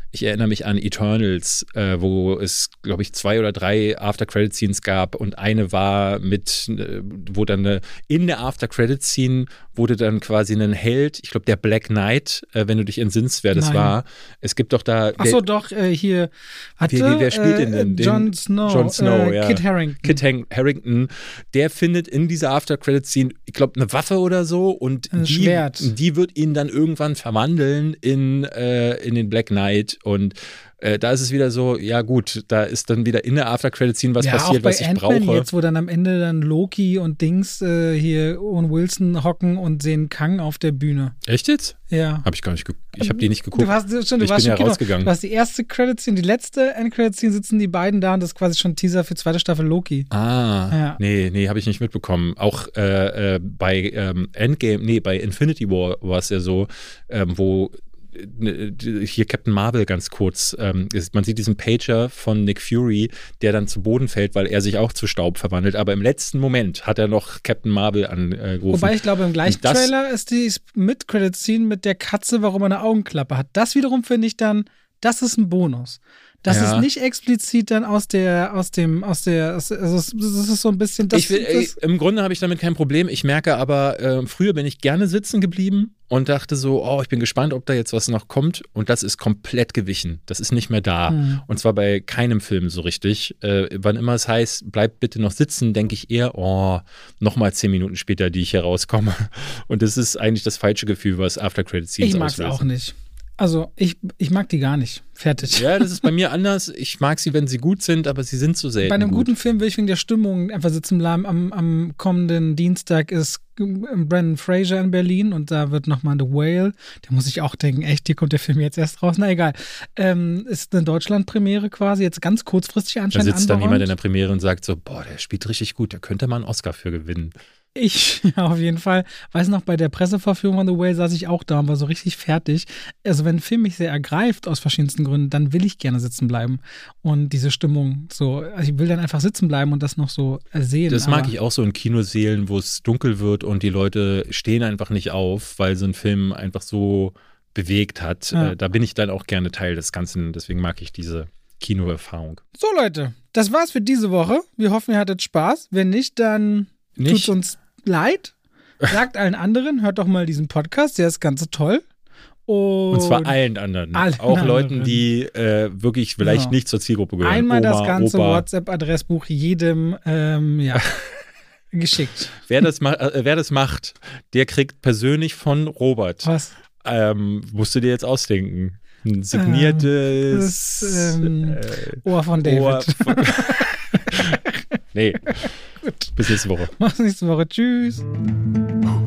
Ich erinnere mich an Eternals, äh, wo es, glaube ich, zwei oder drei After-Credit-Scenes gab und eine war mit, äh, wo dann eine, in der After-Credit-Scene wurde dann quasi ein Held, ich glaube der Black Knight, äh, wenn du dich entsinnst, wer das Nein. war. Es gibt doch da... Ach so, doch, äh, hier hatte, Wer, wer spielt äh, denn? Den, Jon Snow, Jon Snow, äh, ja. Kit Harington. Kit Hang- Harington, der findet in dieser After-Credit-Scene, ich glaube, eine Waffe oder so und Ein die, Schwert. die wird ihn dann irgendwann verwandeln in, äh, in den Black Knight und äh, da ist es wieder so, ja gut, da ist dann wieder in der After-Credit-Scene was ja, passiert, auch bei was ich Ant-Man brauche. jetzt, wo dann am Ende dann Loki und Dings äh, hier Owen Wilson hocken und sehen Kang auf der Bühne. Echt jetzt? Ja. Habe ich gar nicht geguckt. Ich habe die nicht geguckt. Du hast, schon, du ich warst bin ja schon Kino. rausgegangen. Du hast die erste Credit-Scene, die letzte End-Credit-Scene sitzen die beiden da und das ist quasi schon ein Teaser für zweite Staffel Loki. Ah, Ja. nee, nee, habe ich nicht mitbekommen. Auch äh, äh, bei ähm, Endgame, nee, bei Infinity War war es ja so, ähm, wo äh, hier Captain Marvel ganz kurz, ähm, ist, man sieht diesen Pager von Nick Fury, der dann zu Boden fällt, weil er sich auch zu Staub verwandelt, aber im letzten Moment hat er noch Captain Marvel angerufen. Wobei ich glaube, im gleichen das- Trailer ist die Mid-Credit-Scene mit der Katze, warum er eine Augenklappe hat. Das wiederum finde ich dann, das ist ein Bonus. Das Ja. ist nicht explizit dann aus der, aus dem, aus der, also das ist so ein bisschen, das, ich will, ey, das Im Grunde habe ich damit kein Problem. Ich merke aber, äh, früher bin ich gerne sitzen geblieben und dachte so, oh, ich bin gespannt, ob da jetzt was noch kommt. Und das ist komplett gewichen. Das ist nicht mehr da. Hm. Und zwar bei keinem Film so richtig. Äh, wann immer es heißt, bleib bitte noch sitzen, denke ich eher, oh, nochmal zehn Minuten später, die ich hier rauskomme. Und das ist eigentlich das falsche Gefühl, was After Credit Scenes ich mag es auslösen. auch nicht. Also ich, ich mag die gar nicht. Fertig. Ja, das ist bei mir anders. Ich mag sie, wenn sie gut sind, aber sie sind so selten Bei einem gut. guten Film will ich wegen der Stimmung einfach sitzen bleiben. Am, am kommenden Dienstag ist Brendan Fraser in Berlin und da wird nochmal The Whale. Da muss ich auch denken, echt, hier kommt der Film jetzt erst raus. Na egal. Ähm, ist eine Deutschland-Premiere quasi, jetzt ganz kurzfristig Da anscheinend sitzt dann anberaumt. jemand in der Premiere und sagt so, boah, der spielt richtig gut, da könnte man einen Oscar für gewinnen. Ich, ja, auf jeden Fall. Weiß noch, bei der Presseverführung von The Whale saß ich auch da und war so richtig fertig. Also wenn ein Film mich sehr ergreift, aus verschiedensten Gründen, dann will ich gerne sitzen bleiben. Und diese Stimmung so, also ich will dann einfach sitzen bleiben und das noch so sehen. Das mag aber- ich auch so in Kinosälen, wo es dunkel wird und die Leute stehen einfach nicht auf, weil so ein Film einfach so bewegt hat. Ja. Äh, da bin ich dann auch gerne Teil des Ganzen. Deswegen mag ich diese Kinoerfahrung. So Leute, das war's für diese Woche. Wir hoffen, ihr hattet Spaß. Wenn nicht, dann Nicht? tut's uns leid. Sagt allen anderen, hört doch mal diesen Podcast, der ist ganz so toll. Und, Und zwar allen anderen. allen auch anderen. Leuten, die äh, wirklich vielleicht Ja. nicht zur Zielgruppe gehören. einmal Oma, das ganze Opa. WhatsApp-Adressbuch jedem ähm, ja, geschickt. Wer das, ma äh, wer das macht, der kriegt persönlich von Robert. Was? Ähm, musst du dir jetzt ausdenken. Ein signiertes das, ähm, äh, Ohr von David. Ohr von nee. Gut. Bis nächste Woche. Mach's nächste Woche. Tschüss. Who